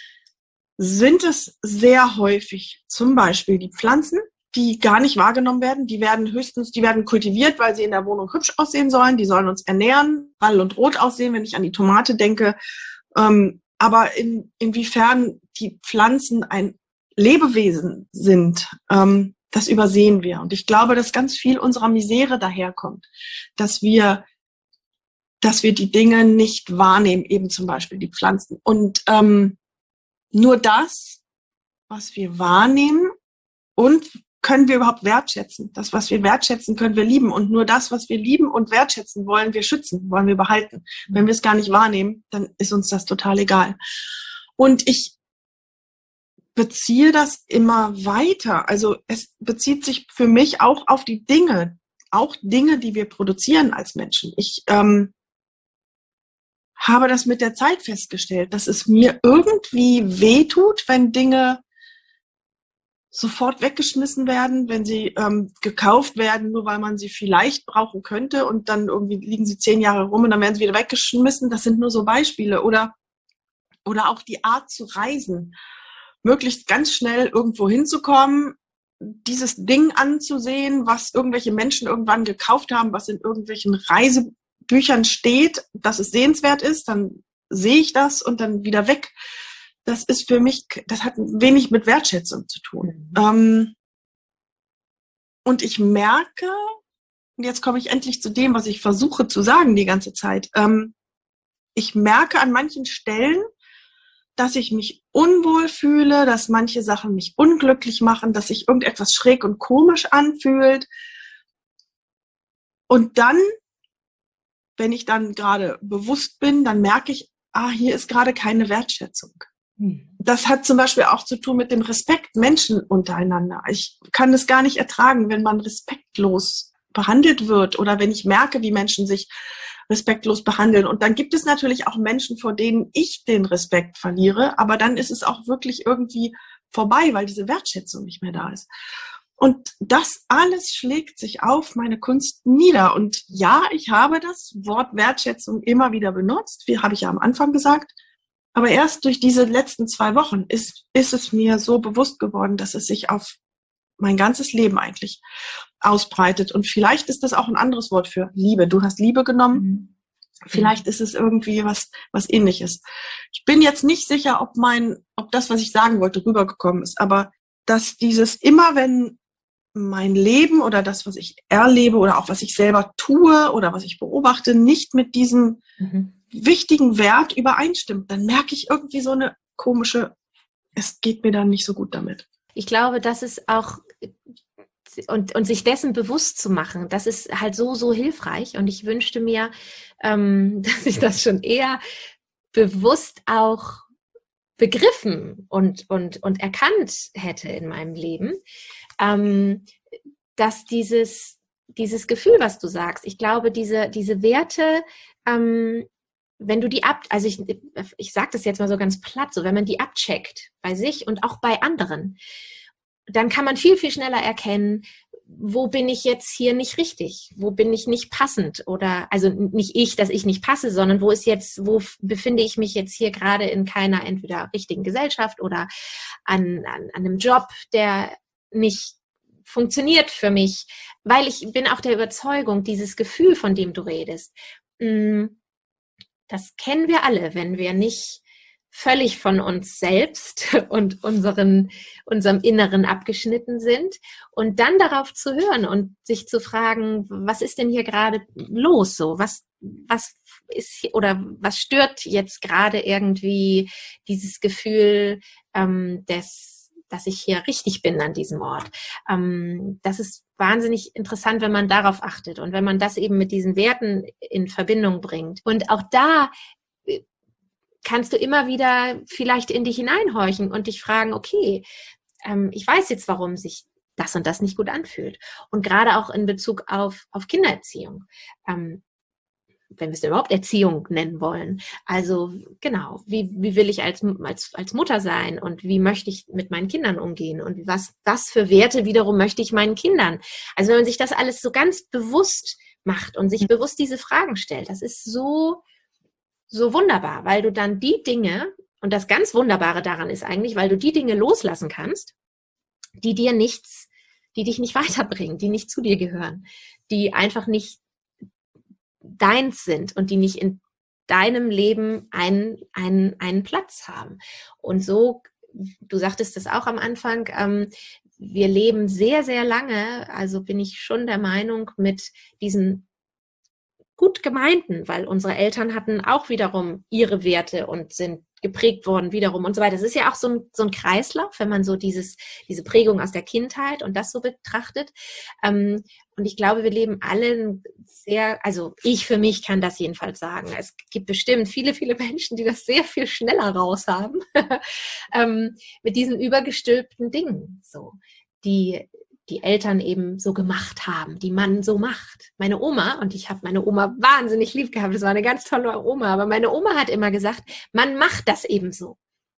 S1: sind es sehr häufig zum Beispiel die Pflanzen, die gar nicht wahrgenommen werden. Die werden höchstens, die werden kultiviert, weil sie in der Wohnung hübsch aussehen sollen. Die sollen uns ernähren, hell und rot aussehen, wenn ich an die Tomate denke. Ähm, aber in, inwiefern die Pflanzen ein Lebewesen sind, ähm, das übersehen wir. Und ich glaube, dass ganz viel unserer Misere daherkommt, dass wir, dass wir die Dinge nicht wahrnehmen, eben zum Beispiel die Pflanzen. Und ähm, nur das, was wir wahrnehmen, und können wir überhaupt wertschätzen. Das, was wir wertschätzen, können wir lieben. Und nur das, was wir lieben und wertschätzen, wollen wir schützen, wollen wir behalten. Wenn wir es gar nicht wahrnehmen, dann ist uns das total egal. Und ich beziehe das immer weiter. Also es bezieht sich für mich auch auf die Dinge, auch Dinge, die wir produzieren als Menschen. Ich ähm, habe das mit der Zeit festgestellt, dass es mir irgendwie wehtut, wenn Dinge sofort weggeschmissen werden, wenn sie ähm, gekauft werden, nur weil man sie vielleicht brauchen könnte, und dann irgendwie liegen sie zehn Jahre rum und dann werden sie wieder weggeschmissen. Das sind nur so Beispiele. Oder, oder auch die Art zu reisen. Möglichst ganz schnell irgendwo hinzukommen, dieses Ding anzusehen, was irgendwelche Menschen irgendwann gekauft haben, was in irgendwelchen Reisebüchern steht, dass es sehenswert ist, dann sehe ich das und dann wieder weg. Das ist für mich, das hat wenig mit Wertschätzung zu tun. Mhm. Ähm, und ich merke, und jetzt komme ich endlich zu dem, was ich versuche zu sagen die ganze Zeit, ähm, ich merke an manchen Stellen, dass ich mich unwohl fühle, dass manche Sachen mich unglücklich machen, dass sich irgendetwas schräg und komisch anfühlt. Und dann, wenn ich dann gerade bewusst bin, dann merke ich, ah, hier ist gerade keine Wertschätzung. Das hat zum Beispiel auch zu tun mit dem Respekt Menschen untereinander. Ich kann es gar nicht ertragen, wenn man respektlos behandelt wird oder wenn ich merke, wie Menschen sich respektlos behandeln. Und dann gibt es natürlich auch Menschen, vor denen ich den Respekt verliere, aber dann ist es auch wirklich irgendwie vorbei, weil diese Wertschätzung nicht mehr da ist. Und das alles schlägt sich auf meine Kunst nieder. Und ja, ich habe das Wort Wertschätzung immer wieder benutzt, wie habe ich ja am Anfang gesagt. Aber erst durch diese letzten zwei Wochen ist, ist es mir so bewusst geworden, dass es sich auf mein ganzes Leben eigentlich ausbreitet. Und vielleicht ist das auch ein anderes Wort für Liebe. Du hast Liebe genommen. Mhm. Vielleicht ist es irgendwie was, was Ähnliches. Ich bin jetzt nicht sicher, ob mein, ob das, was ich sagen wollte, rübergekommen ist. Aber dass dieses immer, wenn mein Leben oder das, was ich erlebe oder auch was ich selber tue oder was ich beobachte, nicht mit diesem mhm. wichtigen Wert übereinstimmt, dann merke ich irgendwie so eine komische, es geht mir dann nicht so gut damit.
S2: Ich glaube, das ist auch, und, und sich dessen bewusst zu machen, das ist halt so, so hilfreich. Und ich wünschte mir, ähm, dass ich das schon eher bewusst auch begriffen und, und, und erkannt hätte in meinem Leben, ähm, dass dieses, dieses Gefühl, was du sagst, ich glaube, diese, diese Werte, ähm, wenn du die ab, also ich, ich sage das jetzt mal so ganz platt, so wenn man die abcheckt bei sich und auch bei anderen, dann kann man viel, viel schneller erkennen, wo bin ich jetzt hier nicht richtig, wo bin ich nicht passend oder, also nicht ich, dass ich nicht passe, sondern wo ist jetzt, wo befinde ich mich jetzt hier gerade in keiner entweder richtigen Gesellschaft oder an, an, an einem Job, der nicht funktioniert für mich, weil ich bin auch der Überzeugung, dieses Gefühl, von dem du redest, das kennen wir alle, wenn wir nicht völlig von uns selbst und unseren, unserem Inneren abgeschnitten sind und dann darauf zu hören und sich zu fragen, was ist denn hier gerade los so? Was, was ist hier, oder was stört jetzt gerade irgendwie dieses Gefühl ähm, des, dass ich hier richtig bin an diesem Ort? Ähm, das ist wahnsinnig interessant, wenn man darauf achtet und wenn man das eben mit diesen Werten in Verbindung bringt. Und auch da kannst du immer wieder vielleicht in dich hineinhorchen und dich fragen, okay, ähm, ich weiß jetzt, warum sich das und das nicht gut anfühlt. Und gerade auch in Bezug auf, auf Kindererziehung. Ähm, wenn wir es überhaupt Erziehung nennen wollen. Also genau, wie, wie will ich als, als, als Mutter sein und wie möchte ich mit meinen Kindern umgehen und was, was für Werte wiederum möchte ich meinen Kindern. Also wenn man sich das alles so ganz bewusst macht und sich bewusst diese Fragen stellt, das ist so, so wunderbar, weil du dann die Dinge, und das ganz Wunderbare daran ist eigentlich, weil du die Dinge loslassen kannst, die dir nichts, die dich nicht weiterbringen, die nicht zu dir gehören, die einfach nicht deins sind und die nicht in deinem Leben einen, einen, einen Platz haben. Und so, du sagtest das auch am Anfang, ähm, wir leben sehr, sehr lange, also bin ich schon der Meinung, mit diesen gut gemeinten, weil unsere Eltern hatten auch wiederum ihre Werte und sind geprägt worden wiederum und so weiter. Das ist ja auch so ein, so ein Kreislauf, wenn man so dieses, diese Prägung aus der Kindheit und das so betrachtet. Ähm, und ich glaube, wir leben alle sehr, also ich für mich kann das jedenfalls sagen. Es gibt bestimmt viele, viele Menschen, die das sehr viel schneller raus haben, ähm, mit diesen übergestülpten Dingen, so, die die Eltern eben so gemacht haben, die man so macht. Meine Oma, und ich habe meine Oma wahnsinnig lieb gehabt, das war eine ganz tolle Oma, aber meine Oma hat immer gesagt, man macht das eben so.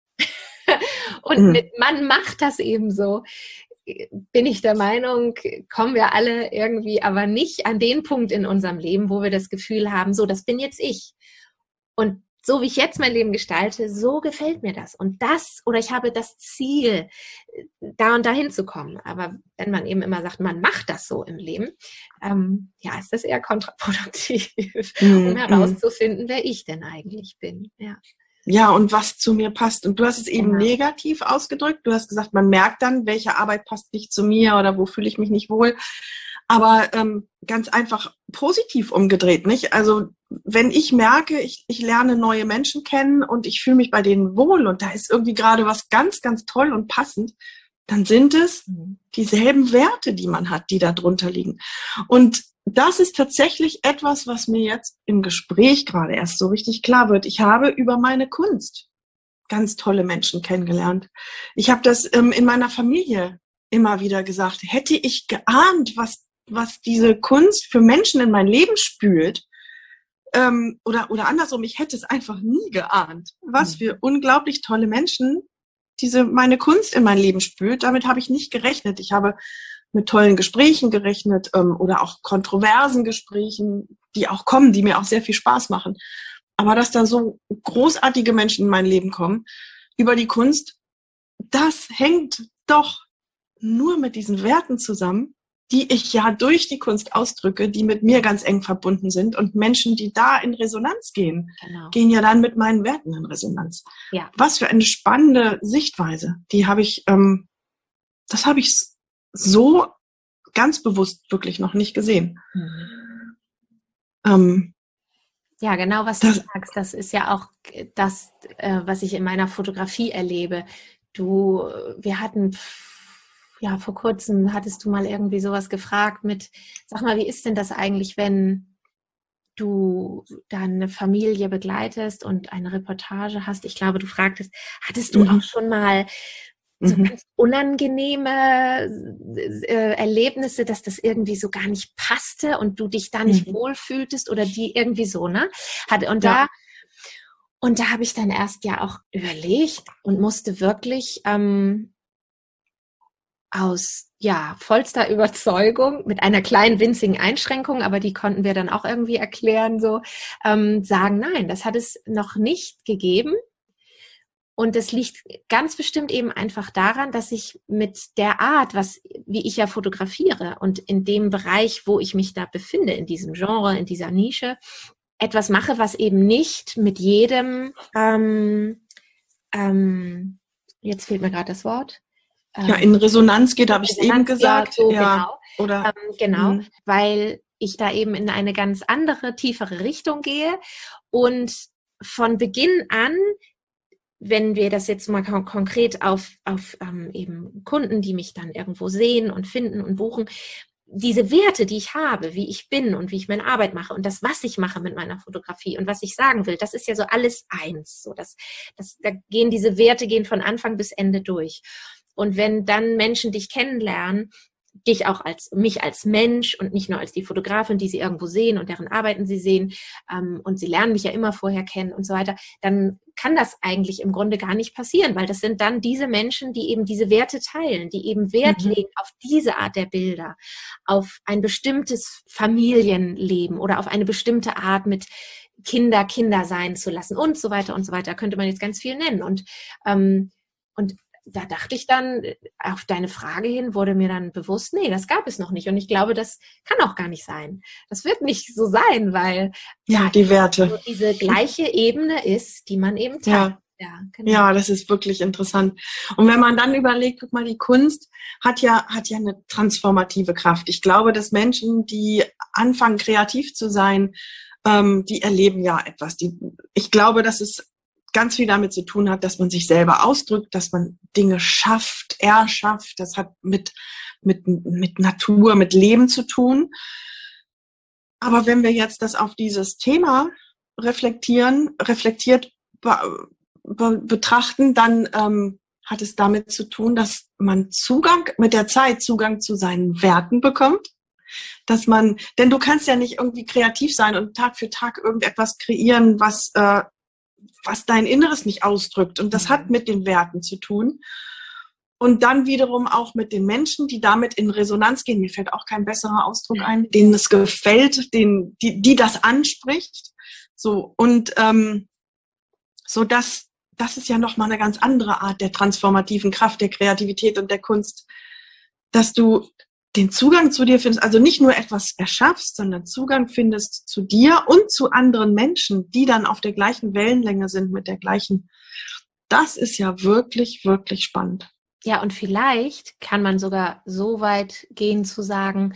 S2: Und mhm. mit man macht das eben so, bin ich der Meinung, kommen wir alle irgendwie aber nicht an den Punkt in unserem Leben, wo wir das Gefühl haben, so, das bin jetzt ich. Und so wie ich jetzt mein Leben gestalte, so gefällt mir das. Und das, oder ich habe das Ziel, da und dahin zu kommen. Aber wenn man eben immer sagt, man macht das so im Leben, ähm, ja, ist das eher kontraproduktiv, mm, um herauszufinden, mm. wer ich denn eigentlich bin. Ja.
S1: Ja, und was zu mir passt. Und du hast es eben genau. negativ ausgedrückt. Du hast gesagt, man merkt dann, welche Arbeit passt nicht zu mir oder wo fühle ich mich nicht wohl. Aber ähm, ganz einfach positiv umgedreht, nicht? Also wenn ich merke, ich, ich lerne neue Menschen kennen und ich fühle mich bei denen wohl und da ist irgendwie gerade was ganz, ganz toll und passend, dann sind es dieselben Werte, die man hat, die da drunter liegen. Und das ist tatsächlich etwas, was mir jetzt im Gespräch gerade erst so richtig klar wird. Ich habe über meine Kunst ganz tolle Menschen kennengelernt. Ich habe das ähm, in meiner Familie immer wieder gesagt. Hätte ich geahnt, was was diese Kunst für Menschen in mein Leben spült, ähm, oder, oder andersrum, ich hätte es einfach nie geahnt, was für unglaublich tolle Menschen diese, meine Kunst in mein Leben spült. Damit habe ich nicht gerechnet. Ich habe mit tollen Gesprächen gerechnet, ähm, oder auch kontroversen Gesprächen, die auch kommen, die mir auch sehr viel Spaß machen. Aber dass da so großartige Menschen in mein Leben kommen, über die Kunst, das hängt doch nur mit diesen Werten zusammen, die ich ja durch die Kunst ausdrücke, die mit mir ganz eng verbunden sind. Und Menschen, die da in Resonanz gehen, genau. gehen ja dann mit meinen Werten in Resonanz. Ja. Was für eine spannende Sichtweise. Die habe ich, ähm, das habe ich so ganz bewusst wirklich noch nicht gesehen. Mhm. Ähm,
S2: ja, genau, was das, du sagst. Das ist ja auch das, äh, was ich in meiner Fotografie erlebe. Du, wir hatten... Ja, vor kurzem hattest du mal irgendwie sowas gefragt mit, sag mal, wie ist denn das eigentlich, wenn du deine Familie begleitest und eine Reportage hast? Ich glaube, du fragtest, hattest du mhm. auch schon mal so mhm. ganz unangenehme äh, Erlebnisse, dass das irgendwie so gar nicht passte und du dich da nicht mhm. wohlfühltest oder die irgendwie so, ne? Hat, und ja. da und da habe ich dann erst ja auch überlegt und musste wirklich ähm, aus, ja, vollster Überzeugung, mit einer kleinen winzigen Einschränkung, aber die konnten wir dann auch irgendwie erklären, so, ähm, sagen, nein, das hat es noch nicht gegeben. Und das liegt ganz bestimmt eben einfach daran, dass ich mit der Art, was, wie ich ja fotografiere und in dem Bereich, wo ich mich da befinde, in diesem Genre, in dieser Nische, etwas mache, was eben nicht mit jedem, ähm, ähm, jetzt fehlt mir gerade das Wort,
S1: ja, in Resonanz geht, habe ich es eben gesagt.
S2: Ja, so,
S1: ja.
S2: Genau,
S1: Oder,
S2: ähm, genau
S1: mh.
S2: weil ich da eben in eine ganz andere, tiefere Richtung gehe. Und von Beginn an, wenn wir das jetzt mal kon- konkret auf, auf ähm, eben Kunden, die mich dann irgendwo sehen und finden und buchen, diese Werte, die ich habe, wie ich bin und wie ich meine Arbeit mache und das, was ich mache mit meiner Fotografie und was ich sagen will, das ist ja so alles eins. So, das, das, da gehen diese Werte gehen von Anfang bis Ende durch. Und wenn dann Menschen dich kennenlernen dich auch als mich als Mensch und nicht nur als die Fotografin, die sie irgendwo sehen und deren Arbeiten sie sehen, ähm, und sie lernen mich ja immer vorher kennen und so weiter, dann kann das eigentlich im Grunde gar nicht passieren, weil das sind dann diese Menschen, die eben diese Werte teilen, die eben Wert
S1: Mhm.
S2: legen auf diese Art der Bilder, auf ein bestimmtes Familienleben oder auf eine bestimmte Art mit Kinder Kinder sein zu lassen und so weiter und so weiter. Könnte man jetzt ganz viel nennen. Und, ähm, und da dachte ich dann, auf deine Frage hin wurde mir dann bewusst, nee, das gab es noch nicht. Und ich glaube, das kann auch gar nicht sein. Das wird nicht so sein, weil
S1: Ja,
S2: da
S1: die Werte.
S2: so diese gleiche Ebene ist, die man eben teilt.
S1: Ja.
S2: Ja, genau.
S1: Ja, das ist wirklich interessant. Und wenn man dann überlegt, guck mal, die Kunst hat ja, hat ja eine transformative Kraft. Ich glaube, dass Menschen, die anfangen, kreativ zu sein, ähm, die erleben ja etwas. Die, ich glaube, dass es ganz viel damit zu tun hat, dass man sich selber ausdrückt, dass man Dinge schafft, erschafft. Das hat mit, mit, mit Natur, mit Leben zu tun. Aber wenn wir jetzt das auf dieses Thema reflektieren, reflektiert be- be- betrachten, dann ähm, hat es damit zu tun, dass man Zugang, mit der Zeit Zugang zu seinen Werten bekommt. Dass man, denn du kannst ja nicht irgendwie kreativ sein und Tag für Tag irgendetwas kreieren, was, äh, was dein Inneres nicht ausdrückt. Und das hat mit den Werten zu tun. Und dann wiederum auch mit den Menschen, die damit in Resonanz gehen. Mir fällt auch kein besserer Ausdruck ein, denen es gefällt, denen, die, die das anspricht. So, und ähm, so das, das ist ja nochmal eine ganz andere Art der transformativen Kraft, der Kreativität und der Kunst, dass du den Zugang zu dir findest, also nicht nur etwas erschaffst, sondern Zugang findest zu dir und zu anderen Menschen, die dann auf der gleichen Wellenlänge sind, mit der gleichen. Das ist ja wirklich, wirklich spannend.
S2: Ja, und vielleicht kann man sogar so weit gehen zu sagen,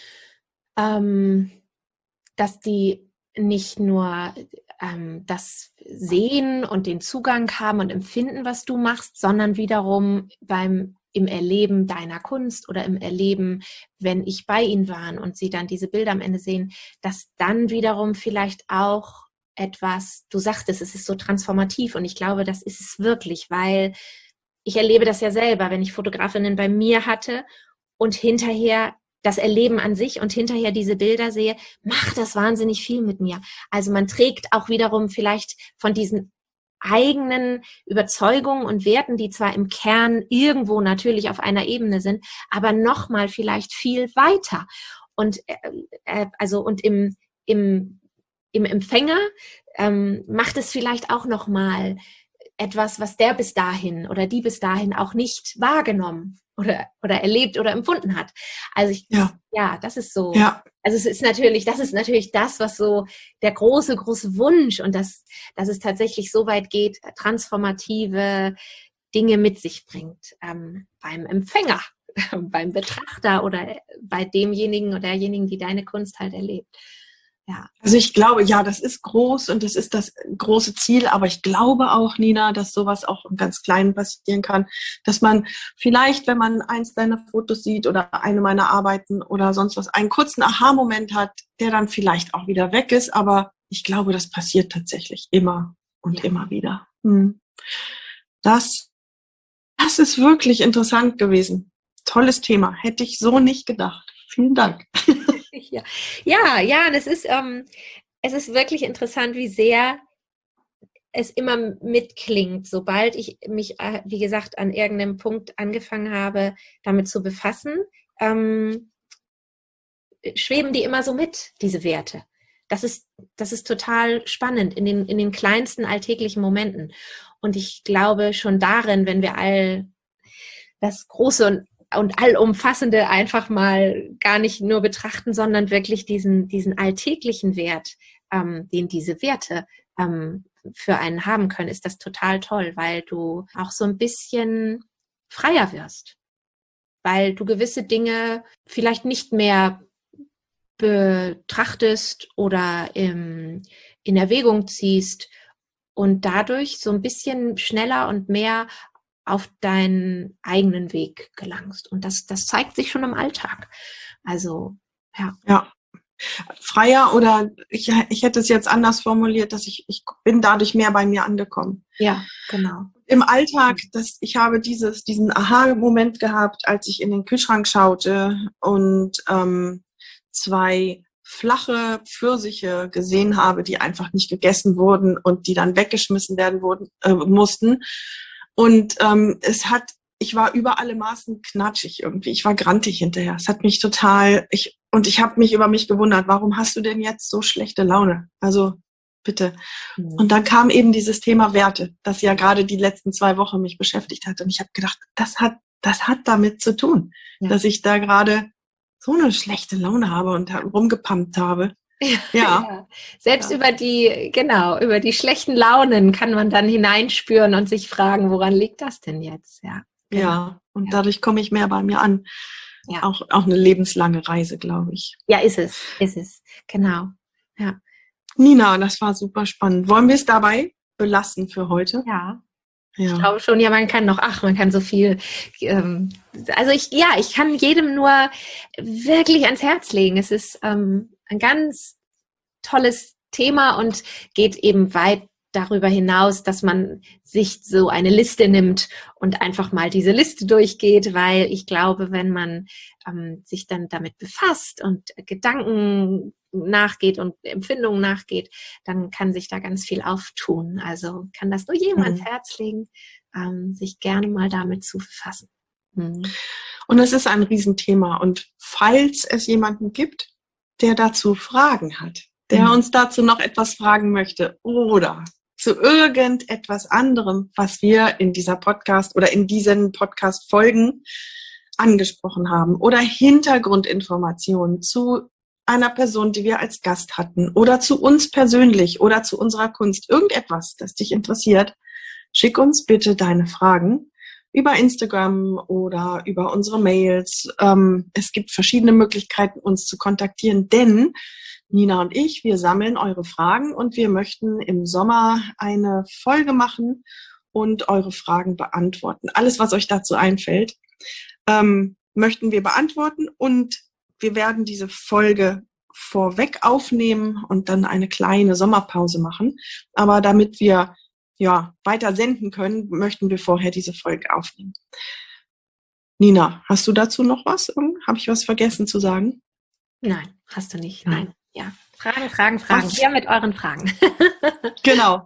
S2: ähm, dass die nicht nur ähm, das sehen und den Zugang haben und empfinden, was du machst, sondern wiederum beim im Erleben deiner Kunst oder im Erleben, wenn ich bei ihnen war und sie dann diese Bilder am Ende sehen, dass dann wiederum vielleicht auch etwas, du sagtest, es ist so transformativ und ich glaube, das ist es wirklich, weil ich erlebe das ja selber, wenn ich Fotografinnen bei mir hatte und hinterher das Erleben an sich und hinterher diese Bilder sehe, macht das wahnsinnig viel mit mir. Also man trägt auch wiederum vielleicht von diesen eigenen Überzeugungen und Werten, die zwar im Kern irgendwo natürlich auf einer Ebene sind, aber nochmal vielleicht viel weiter. Und äh, also und im, im, im Empfänger ähm, macht es vielleicht auch nochmal etwas, was der bis dahin oder die bis dahin auch nicht wahrgenommen oder, oder erlebt oder empfunden hat. Also ich,
S1: Ja,
S2: ja das ist so.
S1: Ja.
S2: Also es ist natürlich, das ist natürlich das, was so der große, große Wunsch und das, dass es tatsächlich so weit geht, transformative Dinge mit sich bringt ähm, beim Empfänger, beim Betrachter oder bei demjenigen oder derjenigen, die deine Kunst halt erlebt. Ja.
S1: Also ich glaube, ja, das ist groß und das ist das große Ziel, aber ich glaube auch, Nina, dass sowas auch im ganz Kleinen passieren kann, dass man vielleicht, wenn man eins deiner Fotos sieht oder eine meiner Arbeiten oder sonst was, einen kurzen Aha-Moment hat, der dann vielleicht auch wieder weg ist, aber ich glaube, das passiert tatsächlich immer und ja. immer wieder. Hm. Das, das ist wirklich interessant gewesen. Tolles Thema, hätte ich so nicht gedacht. Vielen Dank.
S2: Ja, ja, ja, und es ist, ähm, es ist wirklich interessant, wie sehr es immer mitklingt, sobald ich mich, äh, wie gesagt, an irgendeinem Punkt angefangen habe, damit zu befassen, ähm, schweben die immer so mit, diese Werte. Das ist, das ist total spannend in den, in den kleinsten alltäglichen Momenten. Und ich glaube schon darin, wenn wir all das Große und und allumfassende einfach mal gar nicht nur betrachten, sondern wirklich diesen, diesen alltäglichen Wert, ähm, den diese Werte ähm, für einen haben können, ist das total toll, weil du auch so ein bisschen freier wirst, weil du gewisse Dinge vielleicht nicht mehr betrachtest oder im, in Erwägung ziehst und dadurch so ein bisschen schneller und mehr auf deinen eigenen Weg gelangst. Und das, das zeigt sich schon im Alltag. Also, ja.
S1: Ja, Freier oder ich, ich hätte es jetzt anders formuliert, dass ich, ich bin dadurch mehr bei mir angekommen.
S2: Ja, genau.
S1: Im Alltag, das, ich habe dieses, diesen Aha-Moment gehabt, als ich in den Kühlschrank schaute und ähm, zwei flache Pfirsiche gesehen habe, die einfach nicht gegessen wurden und die dann weggeschmissen werden wurden, äh, mussten. Und ähm, es hat, ich war über alle Maßen knatschig irgendwie. Ich war grantig hinterher. Es hat mich total, ich und ich habe mich über mich gewundert, warum hast du denn jetzt so schlechte Laune? Also bitte. Mhm. Und dann kam eben dieses Thema Werte, das ja gerade die letzten zwei Wochen mich beschäftigt hat. Und ich habe gedacht, das hat, das hat damit zu tun, ja. dass ich da gerade so eine schlechte Laune habe und rumgepumpt habe.
S2: Ja. ja. Selbst ja. über die, genau, über die schlechten Launen kann man dann hineinspüren und sich fragen, woran liegt das denn jetzt? Ja,
S1: genau. ja. und ja. dadurch komme ich mehr bei mir an. Ja. Auch, auch eine lebenslange Reise, glaube ich.
S2: Ja, ist es, ist es, genau. Ja.
S1: Nina, das war super spannend. Wollen wir es dabei belassen für heute?
S2: Ja. Ja. Ich glaube schon, ja, man kann noch, ach, man kann so viel, ähm, also ich, ja, ich kann jedem nur wirklich ans Herz legen. Es ist ähm, ein ganz tolles Thema und geht eben weit darüber hinaus, dass man sich so eine Liste nimmt und einfach mal diese Liste durchgeht, weil ich glaube, wenn man ähm, sich dann damit befasst und Gedanken nachgeht und Empfindungen nachgeht, dann kann sich da ganz viel auftun. Also kann das nur jedem mhm. ans Herz legen, ähm, sich gerne mal damit zu befassen.
S1: Mhm. Und es ist ein Riesenthema. Und falls es jemanden gibt, der dazu Fragen hat, der mhm. uns dazu noch etwas fragen möchte oder zu irgendetwas anderem, was wir in dieser Podcast oder in diesen Podcast-Folgen angesprochen haben oder Hintergrundinformationen zu einer Person, die wir als Gast hatten oder zu uns persönlich oder zu unserer Kunst, irgendetwas, das dich interessiert, schick uns bitte deine Fragen über Instagram oder über unsere Mails. Ähm, es gibt verschiedene Möglichkeiten, uns zu kontaktieren, denn Nina und ich, wir sammeln eure Fragen und wir möchten im Sommer eine Folge machen und eure Fragen beantworten. Alles, was euch dazu einfällt, ähm, möchten wir beantworten und wir werden diese Folge vorweg aufnehmen und dann eine kleine Sommerpause machen. Aber damit wir ja weiter senden können, möchten wir vorher diese Folge aufnehmen. Nina, hast du dazu noch was? Habe ich was vergessen zu sagen?
S2: Nein, hast du nicht. Nein. Nein. Ja, Fragen, Fragen, Fragen. Was? Hier mit euren Fragen.
S1: Genau.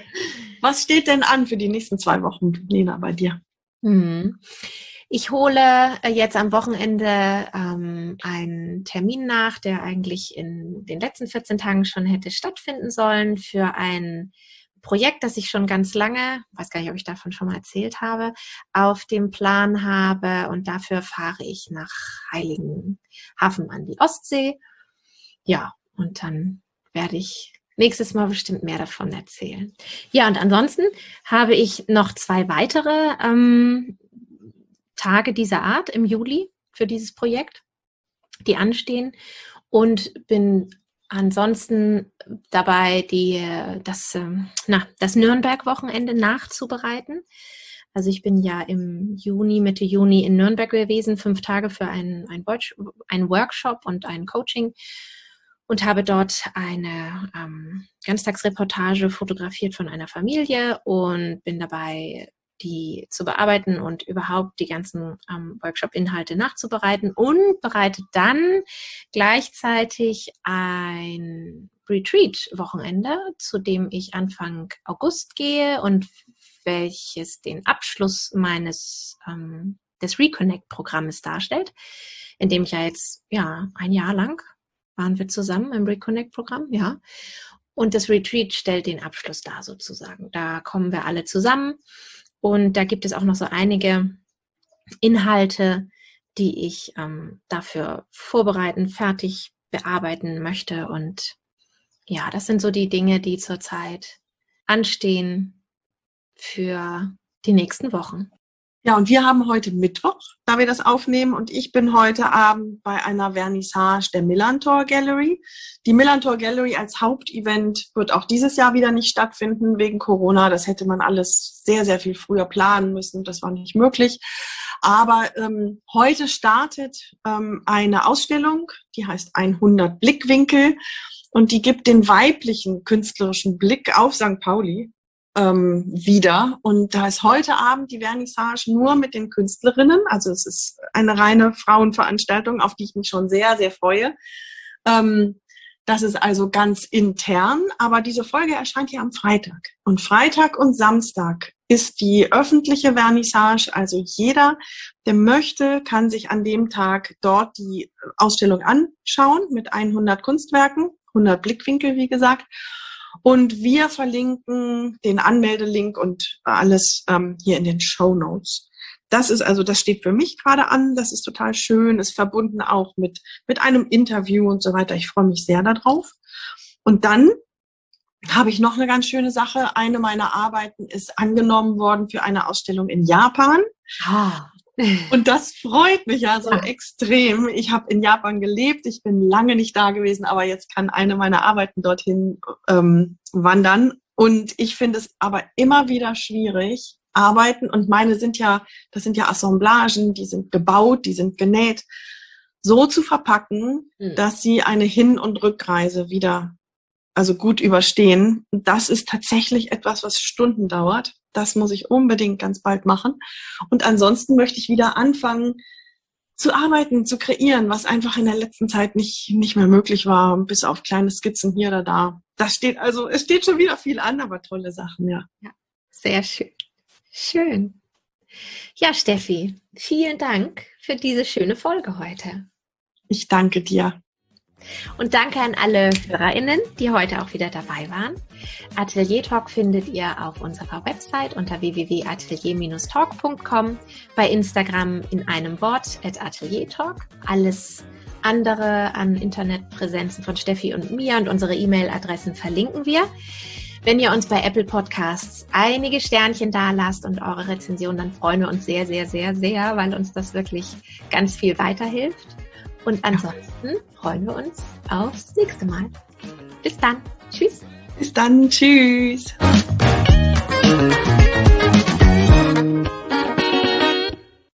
S1: Was steht denn an für die nächsten zwei Wochen, Nina, bei dir?
S2: Mhm. Ich hole jetzt am Wochenende ähm, einen Termin nach, der eigentlich in den letzten vierzehn Tagen schon hätte stattfinden sollen, für ein Projekt, das ich schon ganz lange, weiß gar nicht, ob ich davon schon mal erzählt habe, auf dem Plan habe. Und dafür fahre ich nach Heiligenhafen an die Ostsee. Ja, und dann werde ich nächstes Mal bestimmt mehr davon erzählen. Ja, und ansonsten habe ich noch zwei weitere ähm, Tage dieser Art im Juli für dieses Projekt, die anstehen, und bin ansonsten dabei, die, das, na, das Nürnberg-Wochenende nachzubereiten. Also ich bin ja im Juni, Mitte Juni in Nürnberg gewesen, fünf Tage für einen, einen, einen Workshop und ein Coaching und habe dort eine ähm, Ganztagsreportage fotografiert von einer Familie und bin dabei, die zu bearbeiten und überhaupt die ganzen ähm, Workshop-Inhalte nachzubereiten und bereite dann gleichzeitig ein Retreat-Wochenende, zu dem ich Anfang August gehe und welches den Abschluss meines ähm, des Reconnect-Programmes darstellt, in dem ich ja jetzt ja ein Jahr lang waren wir zusammen im Reconnect-Programm, ja. Und das Retreat stellt den Abschluss dar sozusagen. Da kommen wir alle zusammen. Und da gibt es auch noch so einige Inhalte, die ich ähm, dafür vorbereiten, fertig bearbeiten möchte. Und ja, das sind so die Dinge, die zurzeit anstehen für die nächsten Wochen.
S1: Ja, und wir haben heute Mittwoch, da wir das aufnehmen, und ich bin heute Abend bei einer Vernissage der Millantor Gallery. Die Millantor Gallery als Hauptevent wird auch dieses Jahr wieder nicht stattfinden wegen Corona. Das hätte man alles sehr, sehr viel früher planen müssen. Das war nicht möglich. Aber ähm, heute startet ähm, eine Ausstellung, die heißt hundert Blickwinkel und die gibt den weiblichen künstlerischen Blick auf Sankt Pauli ähm, wieder. Und da ist heute Abend die Vernissage nur mit den Künstlerinnen. Also es ist eine reine Frauenveranstaltung, auf die ich mich schon sehr, sehr freue. Ähm, Das ist also ganz intern, aber diese Folge erscheint ja am Freitag. Und Freitag und Samstag ist die öffentliche Vernissage. Also jeder, der möchte, kann sich an dem Tag dort die Ausstellung anschauen mit hundert Kunstwerken, hundert Blickwinkel, wie gesagt. Und wir verlinken den Anmeldelink und alles ähm, hier in den Shownotes. Das ist also, das steht für mich gerade an. Das ist total schön. Ist verbunden auch mit, mit einem Interview und so weiter. Ich freue mich sehr darauf. Und dann habe ich noch eine ganz schöne Sache. Eine meiner Arbeiten ist angenommen worden für eine Ausstellung in Japan.
S2: Ah.
S1: Und das freut mich ja so ja. extrem. Ich habe in Japan gelebt. Ich bin lange nicht da gewesen, aber jetzt kann eine meiner Arbeiten dorthin ähm, wandern. Und ich finde es aber immer wieder schwierig, Arbeiten, und meine sind ja, das sind ja Assemblagen, die sind gebaut, die sind genäht, so zu verpacken, mhm. dass sie eine Hin- und Rückreise wieder, also gut überstehen. Und das ist tatsächlich etwas, was Stunden dauert. Das muss ich unbedingt ganz bald machen. Und ansonsten möchte ich wieder anfangen zu arbeiten, zu kreieren, was einfach in der letzten Zeit nicht, nicht mehr möglich war, bis auf kleine Skizzen hier oder da. Das steht also, es steht schon wieder viel an, aber tolle Sachen, ja.
S2: Ja, sehr schön. Schön. Ja, Steffi, vielen Dank für diese schöne Folge heute.
S1: Ich danke dir.
S2: Und danke an alle HörerInnen, die heute auch wieder dabei waren. Atelier Talk findet ihr auf unserer Website unter w w w punkt atelier Bindestrich talk punkt com, bei Instagram in einem Wort at Atelier Talk. Alles andere an Internetpräsenzen von Steffi und mir und unsere E-Mail-Adressen verlinken wir. Wenn ihr uns bei Apple Podcasts einige Sternchen da lasst und eure Rezension, dann freuen wir uns sehr, sehr, sehr, sehr, weil uns das wirklich ganz viel weiterhilft. Und ansonsten freuen wir uns aufs nächste Mal. Bis dann. Tschüss.
S1: Bis dann. Tschüss.